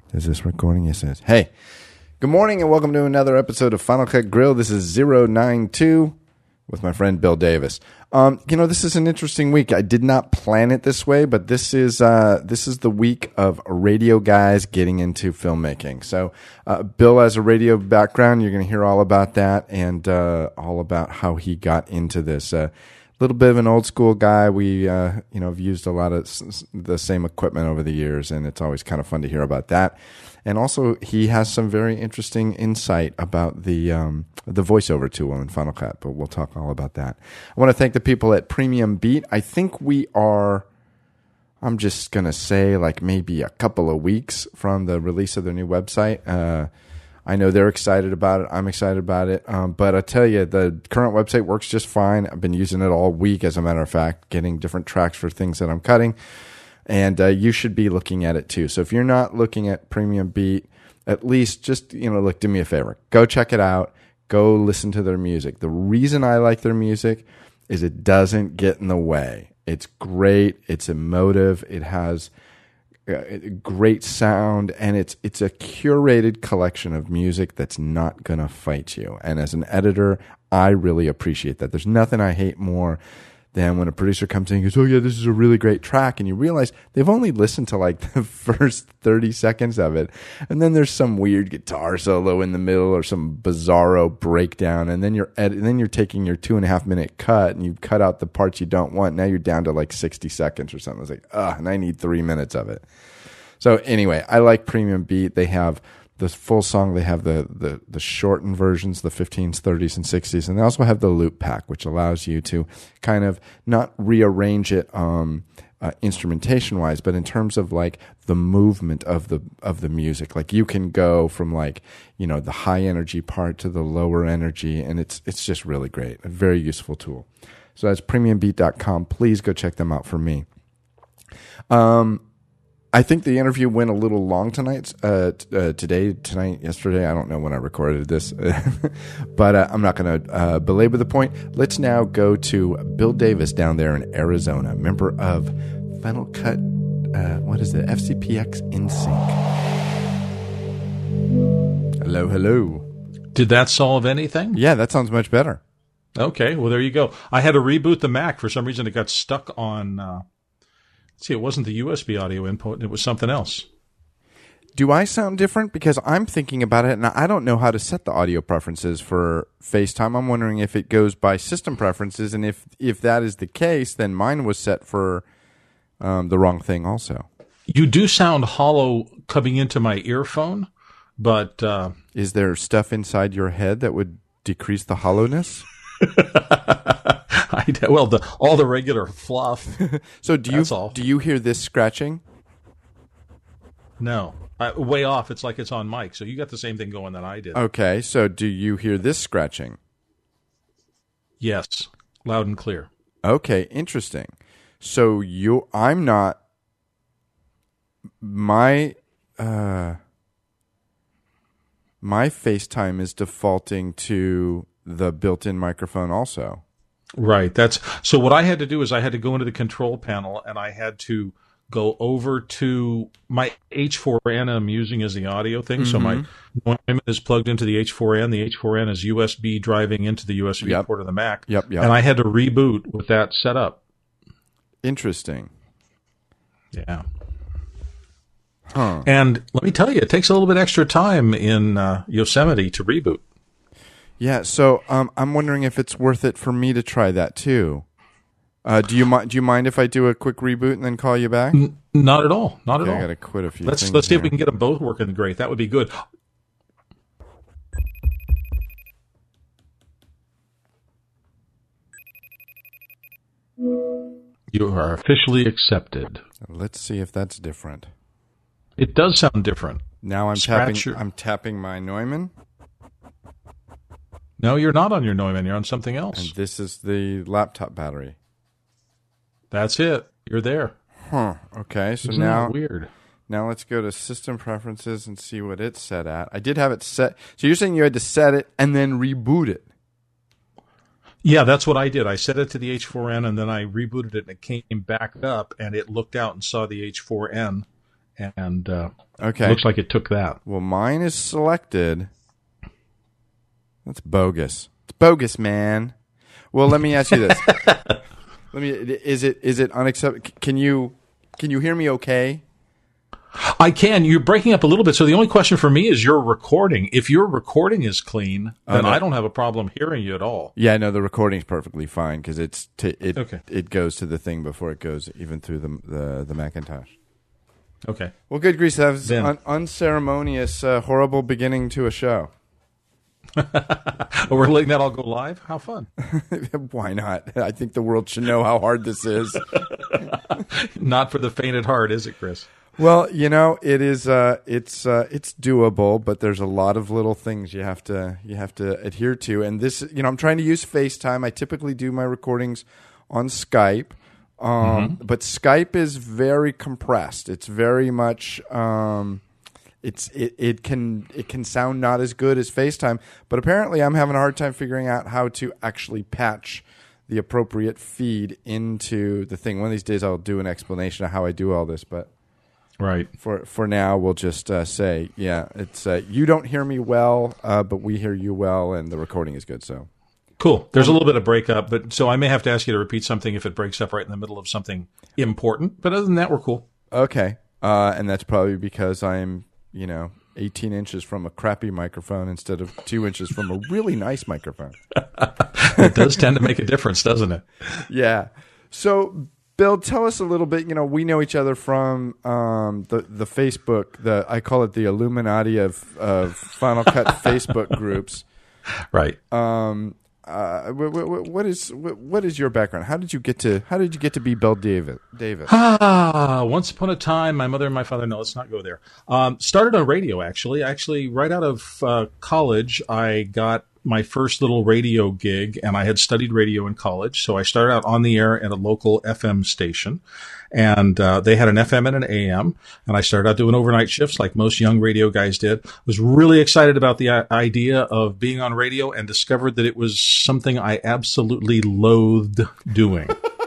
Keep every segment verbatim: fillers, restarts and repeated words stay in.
Is this recording? Yes, it is. Hey, good morning and welcome to another episode of Final Cut Grill. This is zero nine two with my friend Bill Davis. Um, you know, this is an interesting week. I did not plan it this way, but this is uh, this is the week of radio guys getting into filmmaking. So uh, Bill has a radio background. You're going to hear all about that and uh, all about how he got into this. A uh, little bit of an old school guy. We uh, you know have used a lot of s- the same equipment over the years, and it's always kind of fun to hear about that. And also, he has some very interesting insight about the um, the voiceover tool in Final Cut, but we'll talk all about that. I want to thank the people at Premium Beat. I think we are, I'm just going to say, like maybe a couple of weeks from the release of their new website. Uh, I know they're excited about it. I'm excited about it. Um, but I tell you, the current website works just fine. I've been using it all week, as a matter of fact, getting different tracks for things that I'm cutting. And uh, you should be looking at it too. So if you're not looking at Premium Beat, at least just, you know, look, do me a favor. Go check it out. Go listen to their music. The reason I like their music is it doesn't get in the way. It's great. It's emotive. It has a great sound. And it's it's a curated collection of music that's not going to fight you. And as an editor, I really appreciate that. There's nothing I hate more than when a producer comes in and goes, oh, yeah, this is a really great track. And you realize they've only listened to like the first thirty seconds of it. And then there's some weird guitar solo in the middle or some bizarro breakdown. And then you're ed- and then you're taking your two and a half minute cut and you cut out the parts you don't want. Now you're down to like sixty seconds or something. It's like, ugh, and I need three minutes of it. So anyway, I like Premium Beat. They have the full song. They have the, the, the shortened versions, the fifteens, thirties, and sixties. And they also have the loop pack, which allows you to kind of not rearrange it um, uh, instrumentation-wise, but in terms of like the movement of the of the music. Like you can go from like, you know, the high energy part to the lower energy, and it's it's just really great. A very useful tool. So that's premium beat dot com. Please go check them out for me. Um. I think the interview went a little long tonight, uh, t- uh, today, tonight, yesterday. I don't know when I recorded this, but uh, I'm not going to uh, belabor the point. Let's now go to Bill Davis down there in Arizona, member of Final Cut, uh, what is it, F C P X InSync. Hello, hello. Did that solve anything? Yeah, that sounds much better. Okay, well, there you go. I had to reboot the Mac. For some reason, it got stuck on... Uh See, it wasn't the U S B audio input. It was something else. Do I sound different? Because I'm thinking about it, and I don't know how to set the audio preferences for FaceTime. I'm wondering if it goes by system preferences, and if, if that is the case, then mine was set for um, the wrong thing also. You do sound hollow coming into my earphone, but... Uh, is there stuff inside your head that would decrease the hollowness? I, well, the, all the regular fluff. So do you all. do you hear this scratching? No, I, way off. It's like it's on mic. So you got the same thing going that I did. Okay, so do you hear this scratching? Yes, loud and clear. Okay, interesting. So you, I'm not. My uh, my FaceTime is defaulting to the built-in microphone also. Right. That's so what I had to do is I had to go into the control panel and I had to go over to my H four n I'm using as the audio thing. Mm-hmm. So my Neumann is plugged into the H four n. The H four n is U S B driving into the U S B yep. port of the Mac. Yep, yep. And I had to reboot with that set up. Interesting. Yeah. Huh. And let me tell you, it takes a little bit extra time in uh, Yosemite to reboot. Yeah, so um, I'm wondering if it's worth it for me to try that too. Uh, do you mind? Do you mind if I do a quick reboot and then call you back? N- not at all. Not okay, at all. I gotta quit a few. Let's things let's see here. if we can get them both working great. That would be good. You are officially accepted. Let's see if that's different. It does sound different. Now I'm Scratch tapping. your- I'm tapping my Neumann, No, you're not on your Neumann. You're on something else. and this is the laptop battery. That's it. You're there. Huh. Okay. So Isn't now, that weird? now let's go to system preferences and see what it's set at. I did have it set. So you're saying you had to set it and then reboot it? Yeah, that's what I did. I set it to the H four n, and then I rebooted it, and it came back up, and it looked out and saw the H four n, and uh, okay, looks like it took that. Well, mine is selected. That's bogus. It's bogus, man. Well, let me ask you this. let me. Is it is it unacceptable? Can you can you hear me? Okay. I can. You're breaking up a little bit. So the only question for me is your recording. If your recording is clean, then no. I don't have a problem hearing you at all. Yeah, no, the recording's perfectly fine because it's t- it okay. it goes to the thing before it goes even through the the, the Macintosh. Okay. Well, good grief, that was an un- unceremonious, uh, horrible beginning to a show. We're letting that all go live? How fun. Why not? I think the world should know how hard this is. Not for the faint at heart, is it, Chris? Well, you know, it is. Uh, it's uh, it's doable, but there's a lot of little things you have to you have to adhere to. And this, you know, I'm trying to use FaceTime. I typically do my recordings on Skype, um, mm-hmm. but Skype is very compressed. It's very much. Um, it's it, it can it can sound not as good as FaceTime, but apparently I'm having a hard time figuring out how to actually patch the appropriate feed into the thing. One of these days I'll do an explanation of how I do all this, but. Right. For for now, we'll just uh, say, yeah, it's uh, you don't hear me well, uh, but we hear you well, and the recording is good. So cool. There's a little bit of breakup, but so I may have to ask you to repeat something if it breaks up right in the middle of something important. But other than that, we're cool. Okay, uh, and that's probably because I'm, you know, eighteen inches from a crappy microphone instead of two inches from a really nice microphone. It does tend to make a difference, doesn't it? Yeah. So. Bill, tell us a little bit. You know, we know each other from um, the the Facebook. The I call it the Illuminati of of Final Cut Facebook groups. Right. Um. Uh. What, what is what is your background? How did you get to How did you get to be Bill Davis? Davis. Ah, once upon a time, my mother and my father. No, let's not go there. Um, started on radio. Actually, actually, right out of uh, college, I got my first little radio gig, and I had studied radio in college. So I started out on the air at a local F M station, and uh, they had an F M and an A M, and I started out doing overnight shifts like most young radio guys did. Was really excited about the idea of being on radio and discovered that it was something I absolutely loathed doing.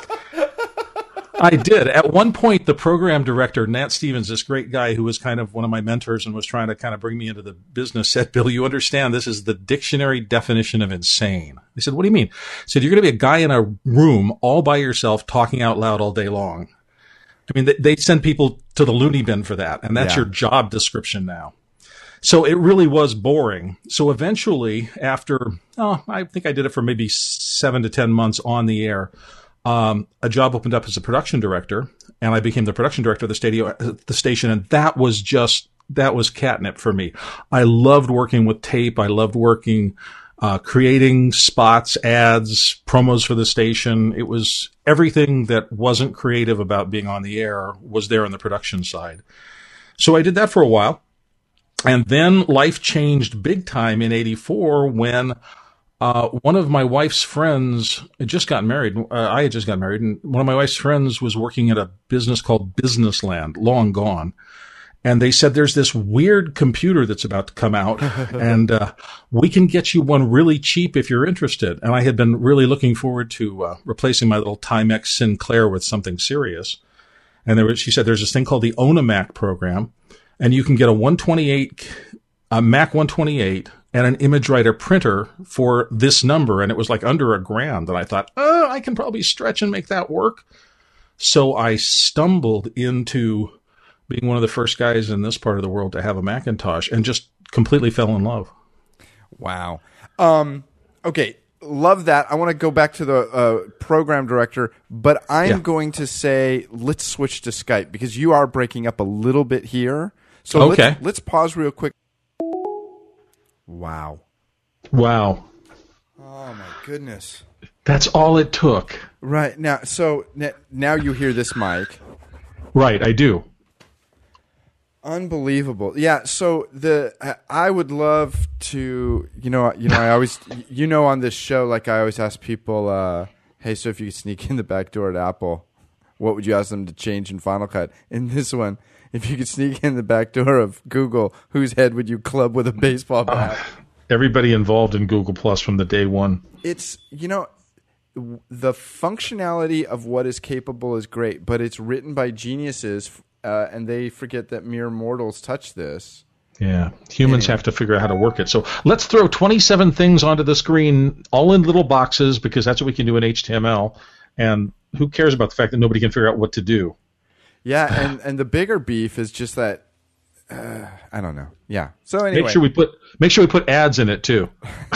I did. At one point, the program director, Nat Stevens, this great guy who was kind of one of my mentors and was trying to kind of bring me into the business, said, Bill, you understand this is the dictionary definition of insane. I said, what do you mean? He said, you're going to be a guy in a room all by yourself talking out loud all day long. I mean, they, they send people to the loony bin for that, and that's yeah. your job description now. So it really was boring. So eventually, after, oh, I think I did it for maybe seven to ten months on the air, Um, a job opened up as a production director, and I became the production director of the, stadio, the station, and that was just, that was catnip for me. I loved working with tape. I loved working, uh, creating spots, ads, promos for the station. It was everything that wasn't creative about being on the air was there on the production side. So I did that for a while, and then life changed big time in eighty-four when Uh, one of my wife's friends had just gotten married. Uh, I had just gotten married, and one of my wife's friends was working at a business called Businessland, long gone. And they said, there's this weird computer that's about to come out, and uh, we can get you one really cheap if you're interested. And I had been really looking forward to uh, replacing my little Timex Sinclair with something serious. And there was, she said, there's this thing called the Own a Mac program, and you can get a one twenty-eight, a Mac one twenty-eight, and an ImageWriter printer for this number, and it was like under a grand. And I thought, oh, I can probably stretch and make that work. So I stumbled into being one of the first guys in this part of the world to have a Macintosh and just completely fell in love. Wow. Um, okay, love that. I want to go back to the uh, program director, but I'm yeah. going to say let's switch to Skype because you are breaking up a little bit here. So okay. let's, let's pause real quick. Wow. Wow. Oh, my goodness. That's all it took. Right. Now, so now you hear this mic. Right, I do. Unbelievable. Yeah, so the I would love to, you know, you know, I always, you know, on this show, like I always ask people, uh, hey, so if you could sneak in the back door at Apple, what would you ask them to change in Final Cut? In this one, if you could sneak in the back door of Google, whose head would you club with a baseball bat? Uh, everybody involved in Google Plus from the day one. It's, you know, the functionality of what is capable is great, but it's written by geniuses uh, and they forget that mere mortals touch this. Yeah, humans anyway. have to figure out how to work it. So let's throw twenty-seven things onto the screen, all in little boxes, because that's what we can do in H T M L. And who cares about the fact that nobody can figure out what to do? Yeah, and, and the bigger beef is just that, uh, I don't know. Yeah. So anyway. Make sure we put, make sure we put ads in it, too.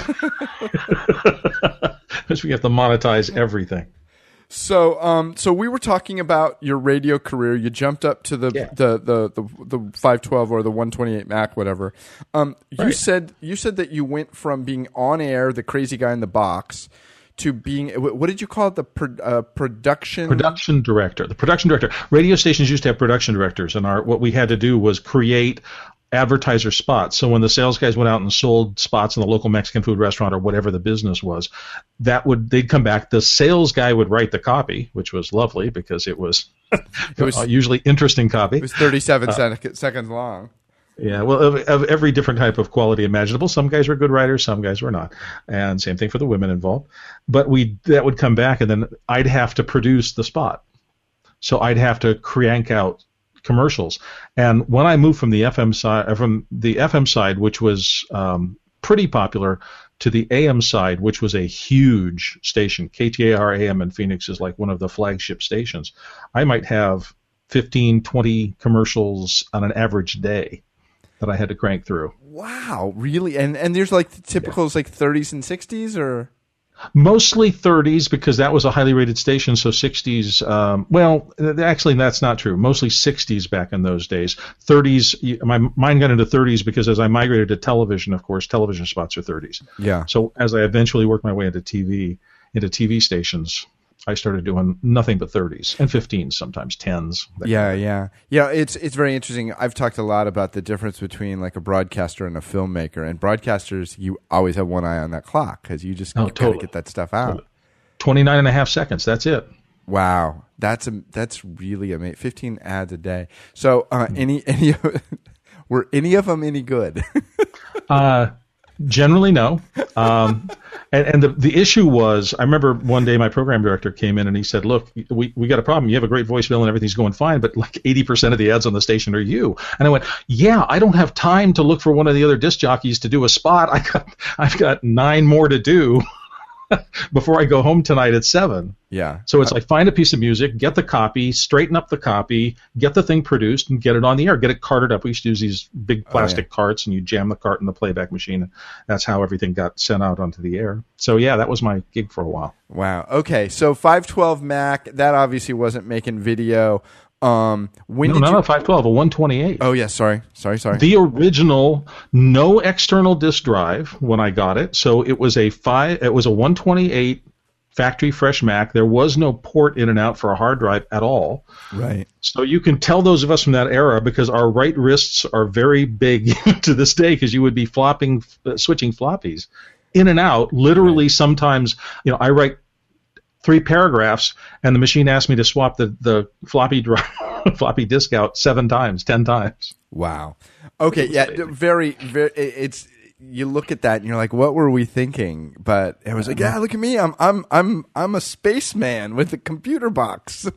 Because we have to monetize everything. So, um, so we were talking about your radio career. You jumped up to the yeah. the, the, the, the five twelve or the one twenty-eight Mac, whatever. Um, you right. said you said that you went from being on air, the crazy guy in the box, to being, what did you call it? The pro, uh, production production director. The production director. Radio stations used to have production directors, and our what we had to do was create advertiser spots. So when the sales guys went out and sold spots in the local Mexican food restaurant or whatever the business was, that would they'd come back. The sales guy would write the copy, which was lovely because it was, it was usually interesting copy. It was thirty-seven uh, seconds long. Yeah, well, of, of every different type of quality imaginable. Some guys were good writers, some guys were not, and same thing for the women involved. But we that would come back, and then I'd have to produce the spot. So I'd have to crank out commercials. And when I moved from the F M side, from the F M side, which was um, pretty popular, to the A M side, which was a huge station, K T A R A M in Phoenix is like one of the flagship stations. I might have fifteen, twenty commercials on an average day that I had to crank through. Wow, really? And and there's like the typicals yeah. like thirties and sixties, or? Mostly thirties, because that was a highly rated station, so sixties, um, well, actually that's not true. Mostly sixties back in those days. thirties, my mind got into thirties because as I migrated to television, of course, television spots are thirties. Yeah. So as I eventually worked my way into T V, into T V stations, I started doing nothing but thirties and fifteens, sometimes tens. Yeah, yeah. Yeah, it's it's very interesting. I've talked a lot about the difference between like a broadcaster and a filmmaker. And broadcasters, you always have one eye on that clock because you just oh, got to totally. get that stuff out. twenty-nine and a half seconds, that's it. Wow. That's a, that's really amazing. fifteen ads a day. So uh, any any were any of them any good? uh Generally, no. Um, and and the, the issue was, I remember one day my program director came in and he said, look, we, we got a problem. You have a great voice, Bill, and everything's going fine, but like eighty percent of the ads on the station are you. And I went, yeah, I don't have time to look for one of the other disc jockeys to do a spot. I got, I've got nine more to do before I go home tonight at seven. Yeah. So it's like find a piece of music, get the copy, straighten up the copy, get the thing produced, and get it on the air. Get it carted up. We used to use these big plastic oh, yeah. carts, and you jam the cart in the playback machine. That's how everything got sent out onto the air. So yeah, that was my gig for a while. Wow. Okay. So five twelve Mac, that obviously wasn't making video. Um, when no, did not you... a five twelve, a one twenty-eight. Oh yeah, sorry, sorry, sorry. The original, no external disk drive when I got it. So it was a five. It was a one twenty-eight factory fresh Mac. There was no port in and out for a hard drive at all. Right. So you can tell those of us from that era because our right wrists are very big to this day because you would be flopping, uh, switching floppies in and out. Literally, right. Sometimes you know I write three paragraphs, and the machine asked me to swap the, the floppy drive, floppy disk out seven times, ten times. Wow. Okay, yeah, very, very. It's you look at that and you're like, what were we thinking? But it was like, yeah, look at me, I'm, I'm, I'm, I'm a spaceman with a computer box.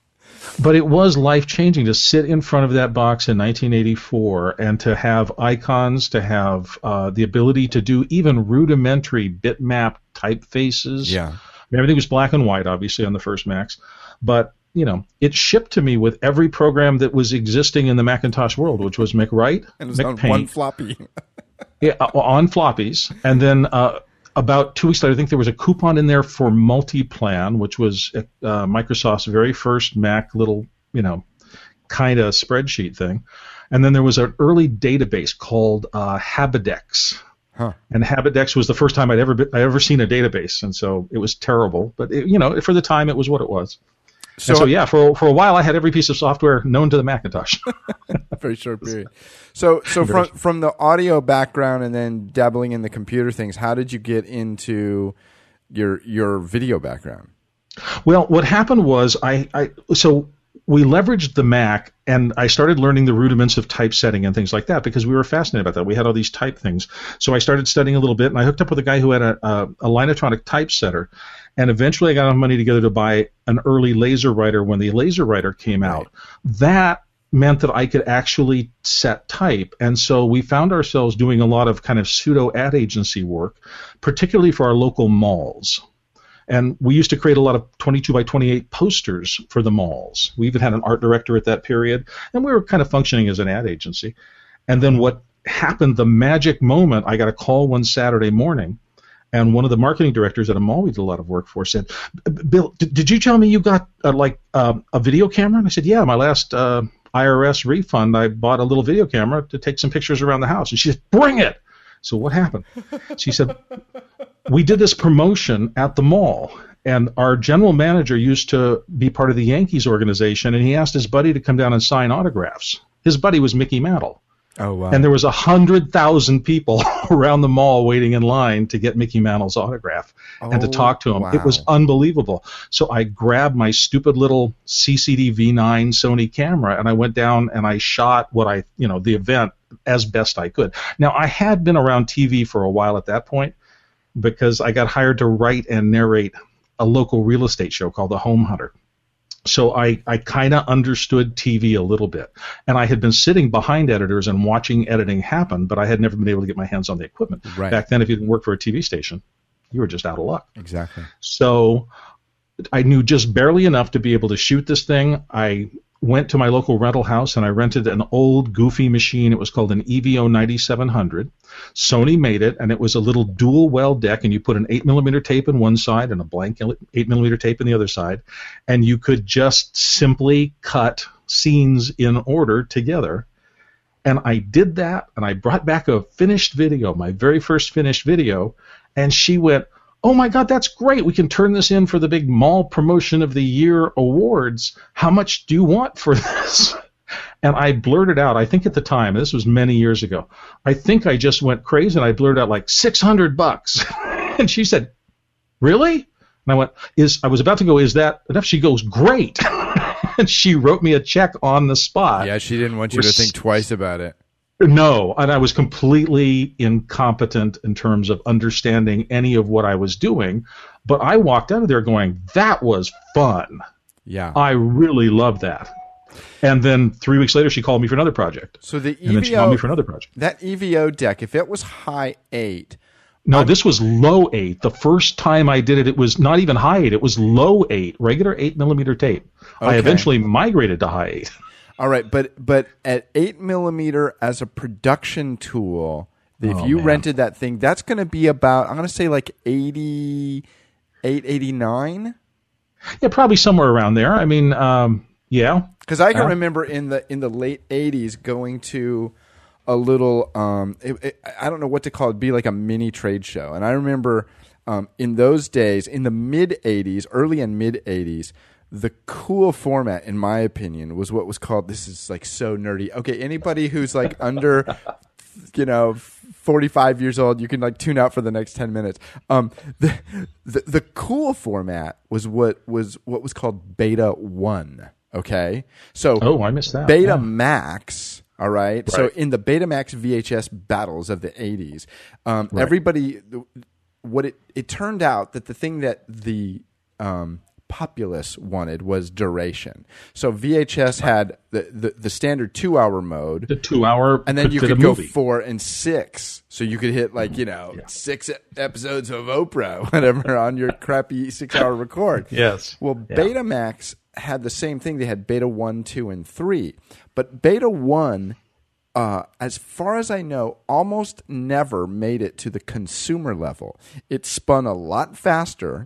But it was life changing to sit in front of that box in nineteen eighty-four and to have icons, to have uh, the ability to do even rudimentary bitmap typefaces. Yeah. Everything was black and white, obviously, on the first Macs. But, you know, it shipped to me with every program that was existing in the Macintosh world, which was McWrite, and it was McPaint, on one floppy. yeah, on floppies. And then uh, about two weeks later, I think there was a coupon in there for Multiplan, which was uh, Microsoft's very first Mac little, you know, kind of spreadsheet thing. And then there was an early database called uh, Habidex. Huh. And Habidex was the first time I'd ever been, I ever seen a database, and so it was terrible. But it, you know, for the time, it was what it was. So, so yeah, for for a while, I had every piece of software known to the Macintosh. Very short period. So so from from the audio background and then dabbling in the computer things, how did you get into your your video background? Well, what happened was I, I so. we leveraged the Mac, and I started learning the rudiments of typesetting and things like that because we were fascinated about that. We had all these type things. So I started studying a little bit, and I hooked up with a guy who had a, a, a Linotronic typesetter. And eventually I got enough money together to buy an early laser writer when the laser writer came out. That meant that I could actually set type. And so we found ourselves doing a lot of kind of pseudo ad agency work, particularly for our local malls. And we used to create a lot of twenty-two by twenty-eight posters for the malls. We even had an art director at that period, and we were kind of functioning as an ad agency. And then what happened, the magic moment, I got a call one Saturday morning, and one of the marketing directors at a mall we did a lot of work for said, Bill, did, did you tell me you got uh, like uh, a video camera? And I said, yeah, my last uh, I R S refund, I bought a little video camera to take some pictures around the house. And she said, bring it. So what happened? She said, we did this promotion at the mall, and our general manager used to be part of the Yankees organization, and he asked his buddy to come down and sign autographs. His buddy was Mickey Mantle. Oh, wow. And there was one hundred thousand people around the mall waiting in line to get Mickey Mantle's autograph oh, and to talk to him. Wow. It was unbelievable. So I grabbed my stupid little C C D V nine Sony camera, and I went down and I shot what I, you know, the event as best I could. Now, I had been around T V for a while at that point because I got hired to write and narrate a local real estate show called The Home Hunter. So I, I kind of understood T V a little bit. And I had been sitting behind editors and watching editing happen, but I had never been able to get my hands on the equipment. Right. Back then, if you didn't work for a T V station, you were just out of luck. Exactly. So I knew just barely enough to be able to shoot this thing. I went to my local rental house and I rented an old goofy machine. It was called an E V O ninety-seven hundred. Sony made it, and it was a little dual well deck, and you put an eight millimeter tape in one side and a blank eight millimeter tape in the other side, and you could just simply cut scenes in order together. And I did that, and I brought back a finished video, my very first finished video, and she went, oh my God, that's great. We can turn this in for the big Mall Promotion of the Year awards. How much do you want for this? And I blurted out, I think at the time, this was many years ago, I think I just went crazy and I blurted out like six hundred bucks. And she said, really? And I went, is I was about to go, is that enough? She goes, great. And she wrote me a check on the spot. Yeah, she didn't want you to think twice about it. No, and I was completely incompetent in terms of understanding any of what I was doing, but I walked out of there going, that was fun. Yeah. I really loved that. And then three weeks later, she called me for another project. So the E V O, and then she called me for another project. That E V O deck, if it was high eight. No, I'm, this was low eight. The first time I did it, it was not even high eight. It was low eight, regular eight millimeter tape. Okay. I eventually migrated to high eight. All right, but but at eight millimeter as a production tool, if oh, you man. rented that thing, that's going to be about, I'm going to say like eighty-eight, eighty-nine. Yeah, probably somewhere around there. I mean, um, yeah. Because I can uh, remember in the in the late eighties going to a little, um, it, it, I don't know what to call it, it'd be like a mini trade show. And I remember um, in those days, in the mid eighties, early and mid eighties, the cool format, in my opinion, was what was called, this is like so nerdy. Okay, anybody who's like under, you know, forty-five years old, you can like tune out for the next ten minutes. Um, the, the the cool format was what was what was called Beta One. Okay, so oh, I missed that. Beta yeah. Max. All right? right. So in the Betamax V H S battles of the eighties, um, right. everybody, what it it turned out that the thing that the um, populace wanted was duration. So V H S had the, the, the standard two-hour mode. The two-hour and then could you fit could a go movie. four and six. So you could hit like, you know, yeah. six episodes of Oprah, whatever, on your crappy six-hour record. Yes. Well, yeah. Betamax had the same thing. They had Beta one, two, and three. But Beta one, uh, as far as I know, almost never made it to the consumer level. It spun a lot faster.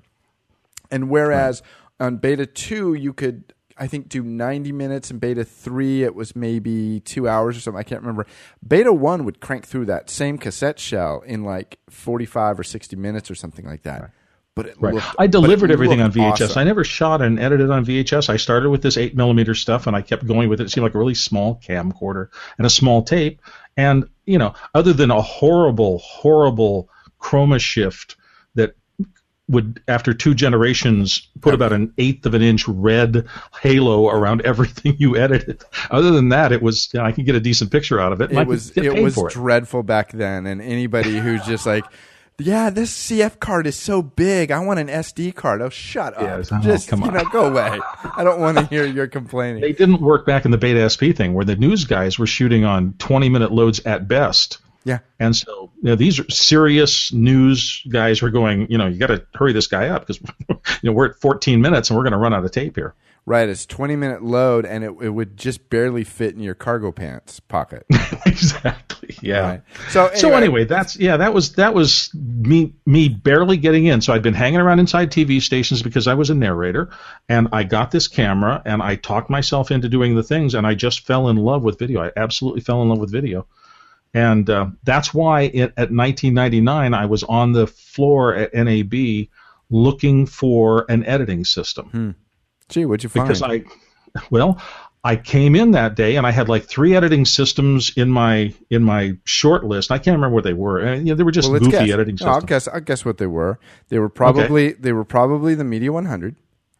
And whereas right. on Beta two, you could, I think, do ninety minutes. And Beta three, it was maybe two hours or something. I can't remember. Beta one would crank through that same cassette shell in like forty-five or sixty minutes or something like that. Right. But it right. looked, I delivered it everything on V H S. awesome. I never shot and edited on V H S. I started with this eight millimeter stuff, and I kept going with it. It seemed like a really small camcorder and a small tape. And, you know, other than a horrible, horrible chroma shift that would, after two generations, put about an eighth of an inch red halo around everything you edited. Other than that, it was, you know, I could get a decent picture out of it. And It I was could get it paid was for it. dreadful back then, and anybody who's just like yeah, this C F card is so big. I want an S D card. Oh, shut up. Yes. Oh, Just, come you on. know, go away. I don't want to hear your complaining. They didn't work back in the Beta S P thing where the news guys were shooting on twenty-minute loads at best. Yeah. And so, you know, these are serious news guys who are going, you know, you got to hurry this guy up because, you know, we're at fourteen minutes and we're going to run out of tape here. Right. It's twenty minute load and it, it would just barely fit in your cargo pants pocket. Exactly. Yeah. Right. So anyway, so anyway, that's, yeah, that was, that was me, me barely getting in. So I'd been hanging around inside T V stations because I was a narrator and I got this camera and I talked myself into doing the things and I just fell in love with video. I absolutely fell in love with video. And uh, that's why it, at nineteen ninety-nine, I was on the floor at N A B looking for an editing system. Hmm. Gee, what'd you find? Because I, well, I came in that day and I had like three editing systems in my in my short list. I can't remember what they were. Uh, you know, they were just well, goofy guess. editing No, systems. I'll guess. I'll guess what they were. They were probably Okay. they were probably the Media one hundred.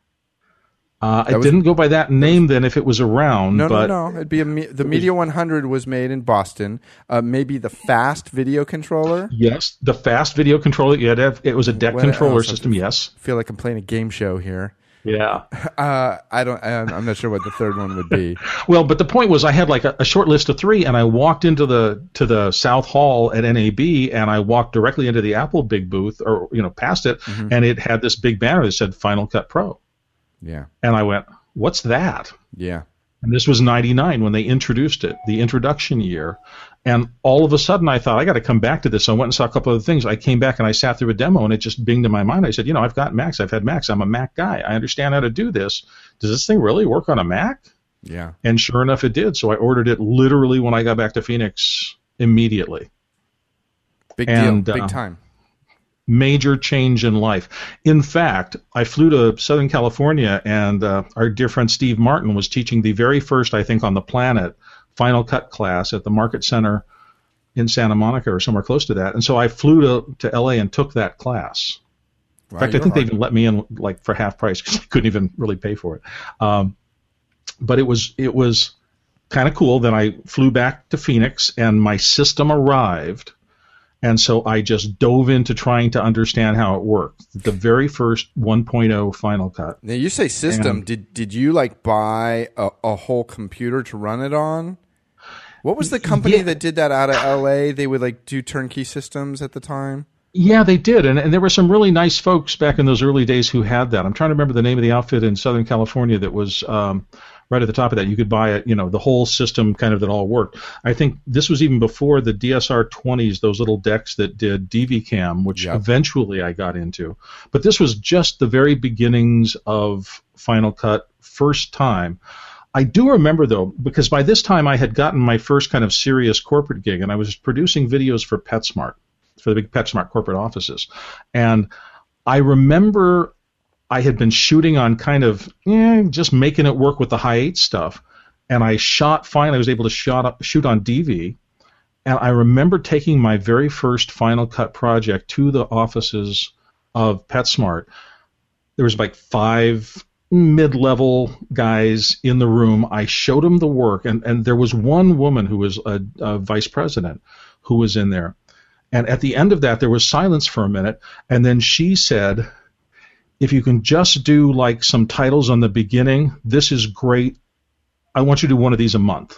Uh, it was- didn't go by that name then if it was around. No, but no, no. It'd be a me- the Media one hundred was made in Boston. Uh, maybe the Fast video controller. Yes, the fast video controller. You had to have, it was a deck What controller else? system. Yes. I feel like I'm playing a game show here. Yeah. Uh, I don't. I'm I'm not sure what the third one would be. Well, but the point was, I had like a, a short list of three, and I walked into the to the South Hall at N A B, and I walked directly into the Apple big booth, or you know, past it, Mm-hmm. and it had this big banner that said Final Cut Pro, Yeah. and I went, "What's that?" Yeah. And this was ninety-nine when they introduced it, the introduction year. And all of a sudden I thought, I got to come back to this. So I went and saw a couple of things. I came back and I sat through a demo and it just binged in my mind. I said, you know, I've got Macs. I've had Macs. I'm a Mac guy. I understand how to do this. Does this thing really work on a Mac? Yeah. And sure enough, it did. So I ordered it literally when I got back to Phoenix immediately. Big And, deal. Big uh, time. Major change in life. In fact, I flew to Southern California, and uh, our dear friend Steve Martin was teaching the very first, I think, on the planet, Final Cut class at the Market Center in Santa Monica or somewhere close to that. And so I flew to, to L A and took that class. In Wow, fact, I you're think they hard. even let me in like for half price because I couldn't even really pay for it. Um, but it was it was kind of cool. Then I flew back to Phoenix, and my system arrived. And so I just dove into trying to understand how it worked. The very first one point oh Final Cut. Now you say system. And- did did you like buy a, a whole computer to run it on? What was the company Yeah. that did that out of L A? They would like do turnkey systems at the time. Yeah, they did. And, and there were some really nice folks back in those early days who had that. I'm trying to remember the name of the outfit in Southern California that was um, right at the top of that. You could buy it, you know, the whole system kind of that all worked. I think this was even before the D S R twenties, those little decks that did D V Cam, which Yep. eventually I got into. But this was just the very beginnings of Final Cut, first time. I do remember, though, because by this time I had gotten my first kind of serious corporate gig, and I was producing videos for PetSmart, for the big PetSmart corporate offices. And I remember I had been shooting on kind of, eh, just making it work with the high eight stuff. And I shot, finally, I was able to shot, shoot on D V. And I remember taking my very first Final Cut project to the offices of PetSmart. There was like five mid-level guys in the room. I showed them the work, and, and there was one woman who was a, a vice president who was in there. And at the end of that, there was silence for a minute, and then she said, if you can just do like some titles on the beginning, this is great. I want you to do one of these a month.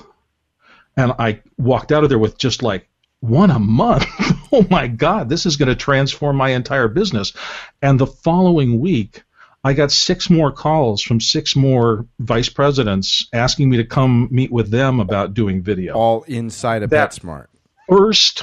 And I walked out of there with just like, one a month? Oh my God, this is going to transform my entire business. And the following week, I got six more calls from six more vice presidents asking me to come meet with them about doing video. All inside of That- PetSmart. First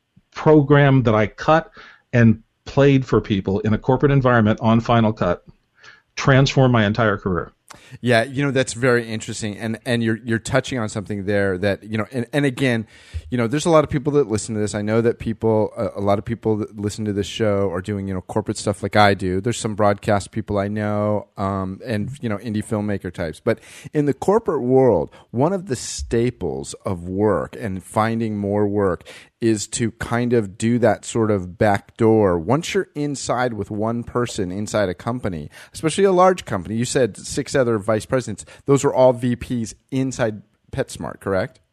program that I cut and played for people in a corporate environment on Final Cut transformed my entire career. Yeah, you know, that's very interesting, and and you're you're touching on something there that, you know, and, and again, you know, there's a lot of people that listen to this. I know that people, a, a lot of people that listen to this show are doing, you know, corporate stuff like I do. There's some broadcast people I know, um, and you know, indie filmmaker types. But in the corporate world, one of the staples of work and finding more work is to kind of do that sort of back door. Once you're inside with one person inside a company, especially a large company, you said six other vice presidents, those are all V Ps inside PetSmart, correct?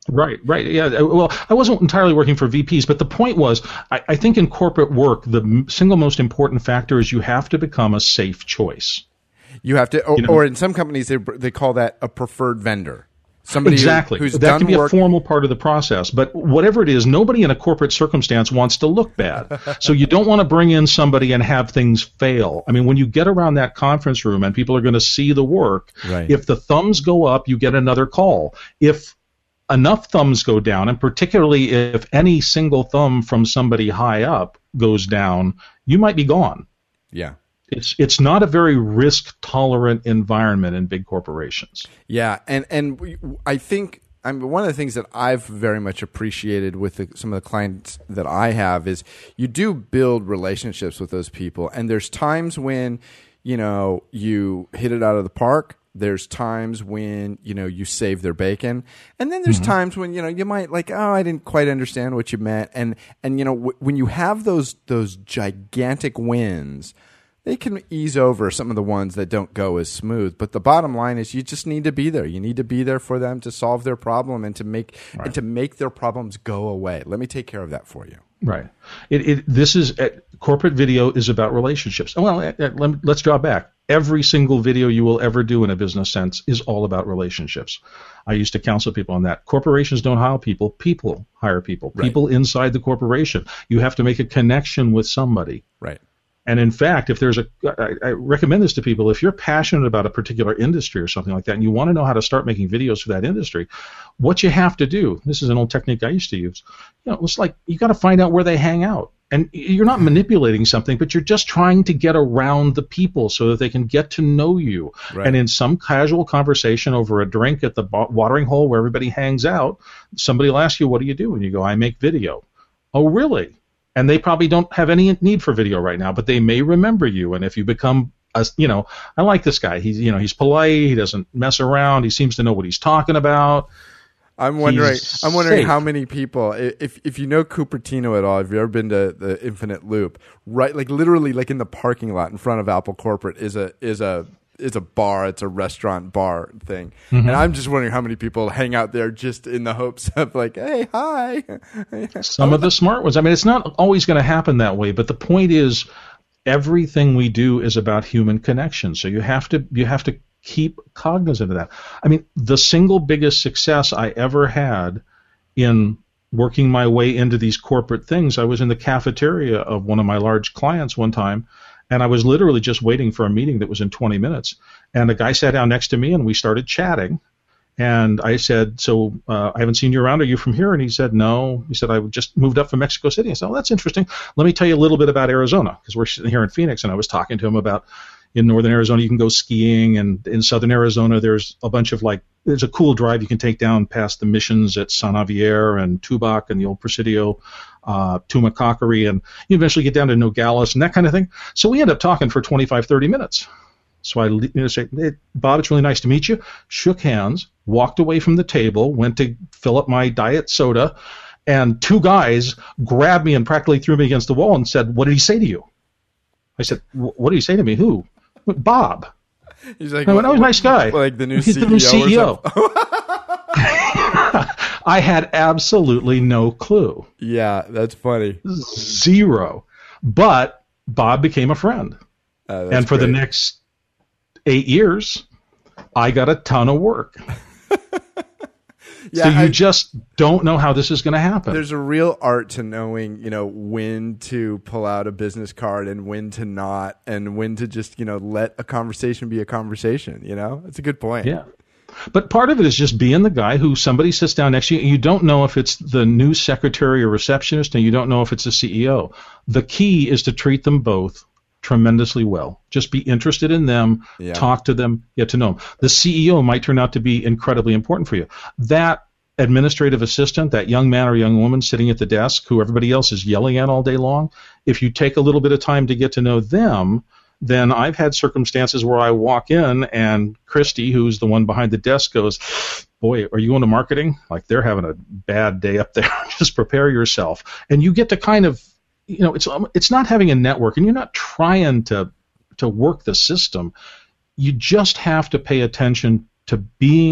Right, right. Yeah. Well, I wasn't entirely working for V Ps, but the point was, I, I think in corporate work, the m- single most important factor is you have to become a safe choice. You have to, or, You know? or in some companies, they, they call that a preferred vendor. Somebody Exactly. who, who's that done can be work. a formal part of the process. But whatever it is, nobody in a corporate circumstance wants to look bad. So you don't want to bring in somebody and have things fail. I mean, when you get around that conference room and people are going to see the work, Right. if the thumbs go up, you get another call. If enough thumbs go down, and particularly if any single thumb from somebody high up goes down, you might be gone. Yeah. It's it's not a very risk tolerant environment in big corporations. Yeah, and and we- I think I mean, one of the things that I've very much appreciated with the, some of the clients that I have is you do build relationships with those people, and there's times when you know you hit it out of the park. There's times when you know you save their bacon, and then there's mm-hmm. times when you know you might like, oh, I didn't quite understand what you meant, and and you know w- when you have those those gigantic wins, they can ease over some of the ones that don't go as smooth. But the bottom line is you just need to be there. You need to be there for them to solve their problem and to make right. and to make their problems go away. Let me take care of that for you. Right. It, it this is uh, corporate video is about relationships. Well, uh, uh, let, let's draw back. Every single video you will ever do in a business sense is all about relationships. I used to counsel people on that. Corporations don't hire people. People hire people. Right. People inside the corporation. You have to make a connection with somebody. Right. And in fact, if there's a, I, I recommend this to people, if you're passionate about a particular industry or something like that, and you want to know how to start making videos for that industry, what you have to do, this is an old technique I used to use, you know, it's like you got to find out where they hang out. And you're not manipulating something, but you're just trying to get around the people so that they can get to know you. Right. And in some casual conversation over a drink at the watering hole where everybody hangs out, somebody will ask you, what do you do? And you go, I make video. Oh, really? And they probably don't have any need for video right now, but they may remember you. And if you become, a, you know, I like this guy. He's, you know, he's polite. He doesn't mess around. He seems to know what he's talking about. I'm wondering. He's I'm wondering safe. how many people, if if you know Cupertino at all, have you ever been to the Infinite Loop? Right, like literally, like in the parking lot in front of Apple Corporate is a is a is a bar. It's a restaurant bar thing, mm-hmm. and I'm just wondering how many people hang out there just in the hopes of like, hey, hi. Some of the smart ones. I mean, it's not always going to happen that way, but the point is, everything we do is about human connection. So you have to you have to keep cognizant of that. I mean, the single biggest success I ever had in working my way into these corporate things, I was in the cafeteria of one of my large clients one time, and I was literally just waiting for a meeting that was in twenty minutes. And a guy sat down next to me, and we started chatting. And I said, so uh, I haven't seen you around. Are you from here? And he said, no. He said, I just moved up from Mexico City. I said, oh, that's interesting. Let me tell you a little bit about Arizona, because we're sitting here in Phoenix, and I was talking to him about in northern Arizona, you can go skiing, and in southern Arizona, there's a bunch of like, there's a cool drive you can take down past the missions at San Javier and Tubac and the old Presidio, uh, Tumacacori, and you eventually get down to Nogales and that kind of thing. So we end up talking for twenty-five, thirty minutes. So I you know, say, hey, Bob, it's really nice to meet you. Shook hands, walked away from the table, went to fill up my diet soda, and two guys grabbed me and practically threw me against the wall and said, what did he say to you? I said, what did he say to me? Who? Bob. He's like, I went, oh, he's a nice guy. Like the new He's C E O. The new C E O. Or I had absolutely no clue. Yeah, that's funny. Zero. But Bob became a friend. Uh, and for great. the next eight years, I got a ton of work. Yeah, so you I, just don't know how this is going to happen. There's a real art to knowing, you know, when to pull out a business card and when to not, and when to just, you know, let a conversation be a conversation. You know, that's a good point. Yeah. But part of it is just being the guy who somebody sits down next to you, and you don't know if it's the new secretary or receptionist, and you don't know if it's the C E O. The key is to treat them both tremendously well. Just be interested in them, yeah. Talk to them, get to know them. The C E O might turn out to be incredibly important for you. That administrative assistant, that young man or young woman sitting at the desk who everybody else is yelling at all day long, if you take a little bit of time to get to know them, then I've had circumstances where I walk in and Christy, who's the one behind the desk, goes, boy, are you going to marketing? Like they're having a bad day up there. Just prepare yourself. And you get to kind of, you know, it's it's not having a network, and you're not trying to to work the system. You just have to pay attention to being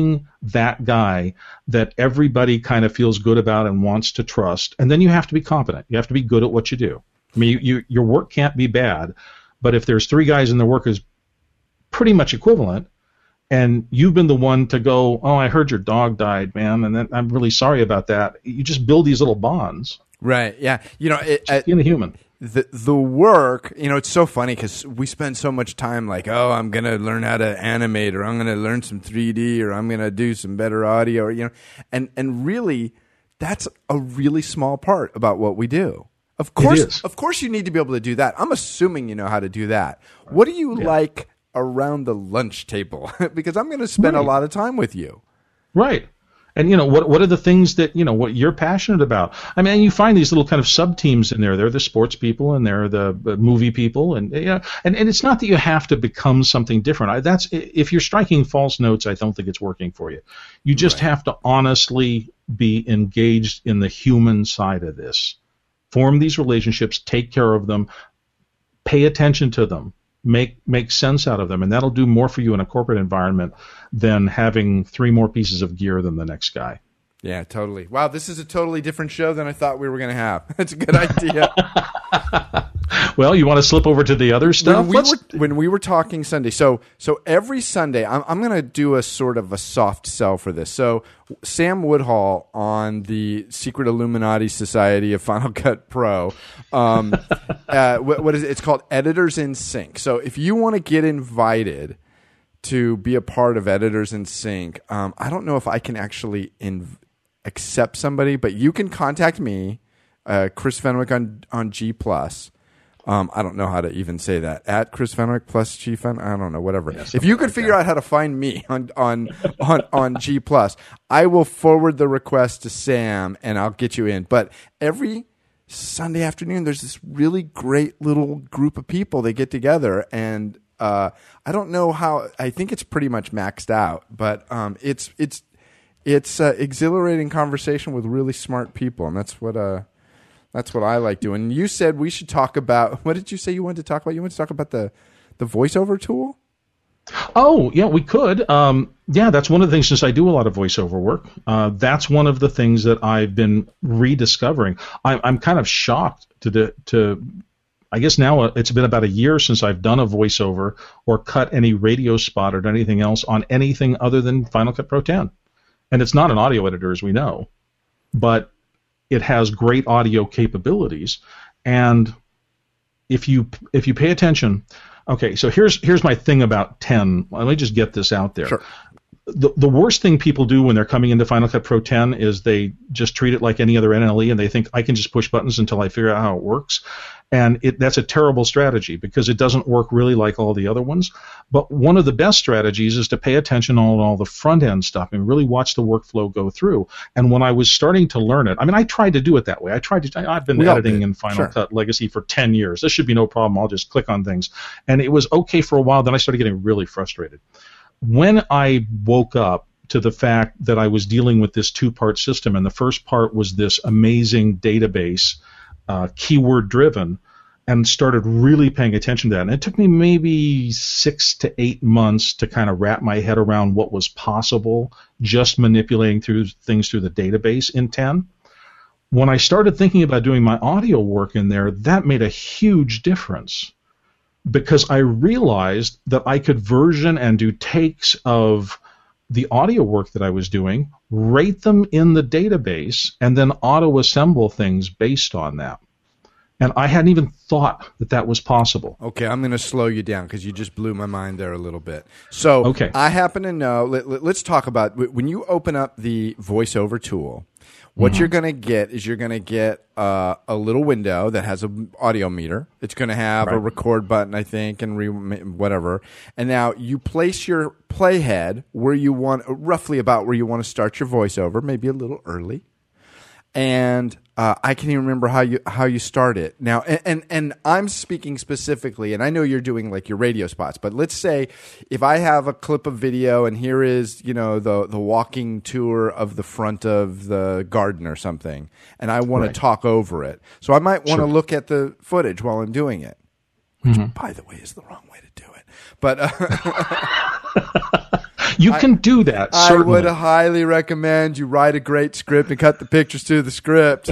that guy that everybody kind of feels good about and wants to trust. And then you have to be competent. You have to be good at what you do. I mean, you, you, your work can't be bad, but if there's three guys and the work is pretty much equivalent, and you've been the one to go, oh, I heard your dog died, man, and then I'm really sorry about that. You just build these little bonds. Right. Yeah. You know, it, just being a human. The the work, you know, it's so funny because we spend so much time like, oh, I'm going to learn how to animate, or I'm going to learn some three D, or I'm going to do some better audio, or, you know, and, and really that's a really small part about what we do. Of course, of course you need to be able to do that. I'm assuming you know how to do that. What do you yeah. like around the lunch table? Because I'm going to spend right. a lot of time with you. Right. And, you know, what what are the things that, you know, what you're passionate about? I mean, you find these little kind of sub-teams in there. They're the sports people and they're the movie people. And, you know, and, and it's not that you have to become something different. I, that's if you're striking false notes, I don't think it's working for you. You just right. have to honestly be engaged in the human side of this. Form these relationships, take care of them, pay attention to them. Make make sense out of them, and that'll do more for you in a corporate environment than having three more pieces of gear than the next guy. Yeah, totally. Wow, this is a totally different show than I thought we were going to have. That's a good idea. Well, you want to slip over to the other stuff? When we, were, when we were talking Sunday, so so every Sunday, I'm, I'm going to do a sort of a soft sell for this. So Sam Woodhull on the Secret Illuminati Society of Final Cut Pro, um, uh, what, what is it? It's called Editors in Sync. So if you want to get invited to be a part of Editors in Sync, um, I don't know if I can actually inv- accept somebody, but you can contact me, uh, Chris Fenwick on on G Plus. Um, I don't know how to even say that. At Chris Fenwick plus G Fen. I don't know, whatever. Yeah, if you could like figure that. out how to find me on on on, on G Plus, I will forward the request to Sam and I'll get you in. But every Sunday afternoon, there's this really great little group of people. They get together, and uh, I don't know how. I think it's pretty much maxed out, but um, it's it's it's uh, exhilarating conversation with really smart people, and that's what uh. That's what I like doing. You said we should talk about, what did you say you wanted to talk about? You wanted to talk about the, the voiceover tool? Oh, yeah, we could. Um, yeah, that's one of the things, since I do a lot of voiceover work, uh, that's one of the things that I've been rediscovering. I'm, I'm kind of shocked to, the, to, I guess now it's been about a year since I've done a voiceover or cut any radio spot or anything else on anything other than Final Cut Pro ten. And it's not an audio editor, as we know, but it has great audio capabilities, and if you if you pay attention, okay. So here's here's my thing about ten. Let me just get this out there. Sure. The the worst thing people do when they're coming into Final Cut Pro ten is they just treat it like any other N L E, and they think I can just push buttons until I figure out how it works, and it that's a terrible strategy because it doesn't work really like all the other ones. But one of the best strategies is to pay attention on all the front end stuff and really watch the workflow go through. And when I was starting to learn it, I mean, I tried to do it that way. I tried to. I've been we editing in Final sure. Cut Legacy for ten years. This should be no problem. I'll just click on things, and it was okay for a while. Then I started getting really frustrated. When I woke up to the fact that I was dealing with this two-part system, and the first part was this amazing database, uh, keyword-driven, and started really paying attention to that. And it took me maybe six to eight months to kind of wrap my head around what was possible just manipulating through things through the database in ten. When I started thinking about doing my audio work in there, that made a huge difference, because I realized that I could version and do takes of the audio work that I was doing, rate them in the database, and then auto-assemble things based on that. And I hadn't even thought that that was possible. Okay, I'm going to slow you down because you just blew my mind there a little bit. So okay. I happen to know, let, let, let's talk about, when you open up the voiceover tool, what mm-hmm. you're going to get is you're going to get uh, a little window that has an audio meter. It's going to have right. a record button, I think, and re- whatever. And now you place your playhead where you want, roughly about where you want to start your voiceover, maybe a little early. And uh, I can't even remember how you how you start it now. And, and and I'm speaking specifically, and I know you're doing like your radio spots, but let's say if I have a clip of video and here is, you know, the the walking tour of the front of the garden or something, and I want right. to talk over it. So I might want to sure. look at the footage while I'm doing it, which, mm-hmm. by the way, is the wrong way to do it. But uh, You can do that, I certainly. would highly recommend you write a great script and cut the pictures to the script.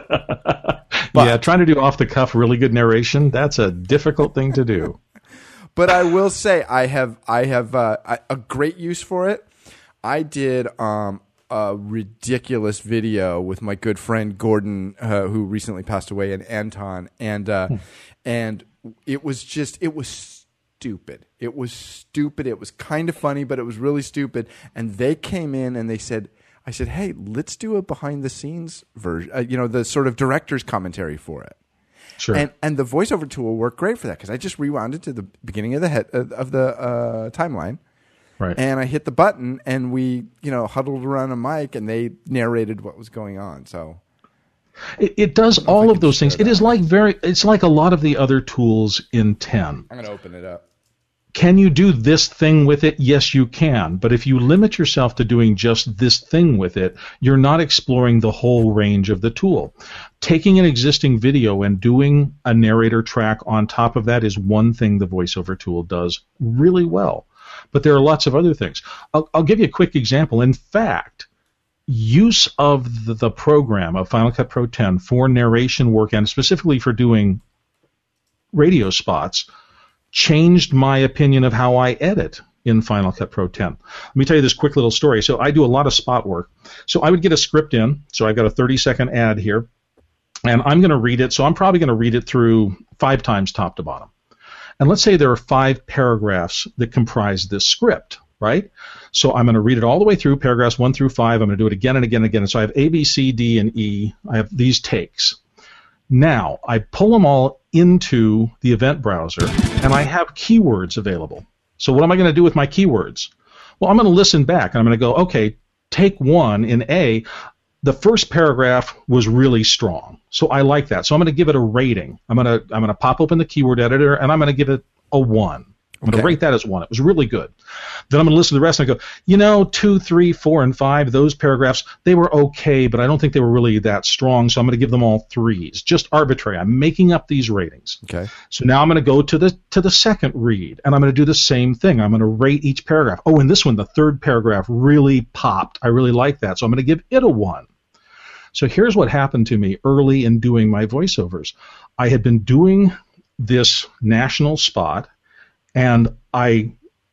Yeah, trying to do off-the-cuff really good narration, that's a difficult thing to do. But I will say I have I have uh, a great use for it. I did um, a ridiculous video with my good friend Gordon, uh, who recently passed away, and Anton, and uh, hmm. and it was just it was stupid. It was stupid. It was kind of funny, but it was really stupid. And they came in and they said, I said, hey, let's do a behind-the-scenes version, uh, you know, the sort of director's commentary for it. Sure. And and the voiceover tool worked great for that because I just rewound it to the beginning of the head, uh, of the uh, timeline, right? And I hit the button, and we you know huddled around a mic, and they narrated what was going on. So it, it does all of those things. It is like very. It's like a lot of the other tools in ten. I'm going to open it up. Can you do this thing with it? Yes, you can. But if you limit yourself to doing just this thing with it, you're not exploring the whole range of the tool. Taking an existing video and doing a narrator track on top of that is one thing the voiceover tool does really well. But there are lots of other things. I'll, I'll give you a quick example. In fact, use of the, the program of Final Cut Pro ten for narration work and specifically for doing radio spots changed my opinion of how I edit in Final Cut Pro ten. Let me tell you this quick little story. So I do a lot of spot work. So I would get a script in. So I've got a thirty-second ad here, and I'm going to read it. So I'm probably going to read it through five times top to bottom. And let's say there are five paragraphs that comprise this script, right? So I'm going to read it all the way through, paragraphs one through five. I'm going to do it again and again and again. And so I have A, B, C, D, and E. I have these takes. Now, I pull them all into the event browser, and I have keywords available. So what am I going to do with my keywords? Well, I'm going to listen back, and I'm going to go, okay, take one in A. The first paragraph was really strong, so I like that. So I'm going to give it a rating. I'm going to I'm going to pop open the keyword editor, and I'm going to give it a one. I'm going to rate that as one. It was really good. Then I'm going to listen to the rest and I go, you know, two, three, four, and five, those paragraphs, they were okay, but I don't think they were really that strong, so I'm going to give them all threes. Just arbitrary. I'm making up these ratings. Okay. So now I'm going to go to the to the second read, and I'm going to do the same thing. I'm going to rate each paragraph. Oh, and this one, the third paragraph, really popped. I really like that, so I'm going to give it a one. So here's what happened to me early in doing my voiceovers. I had been doing this national spot, and I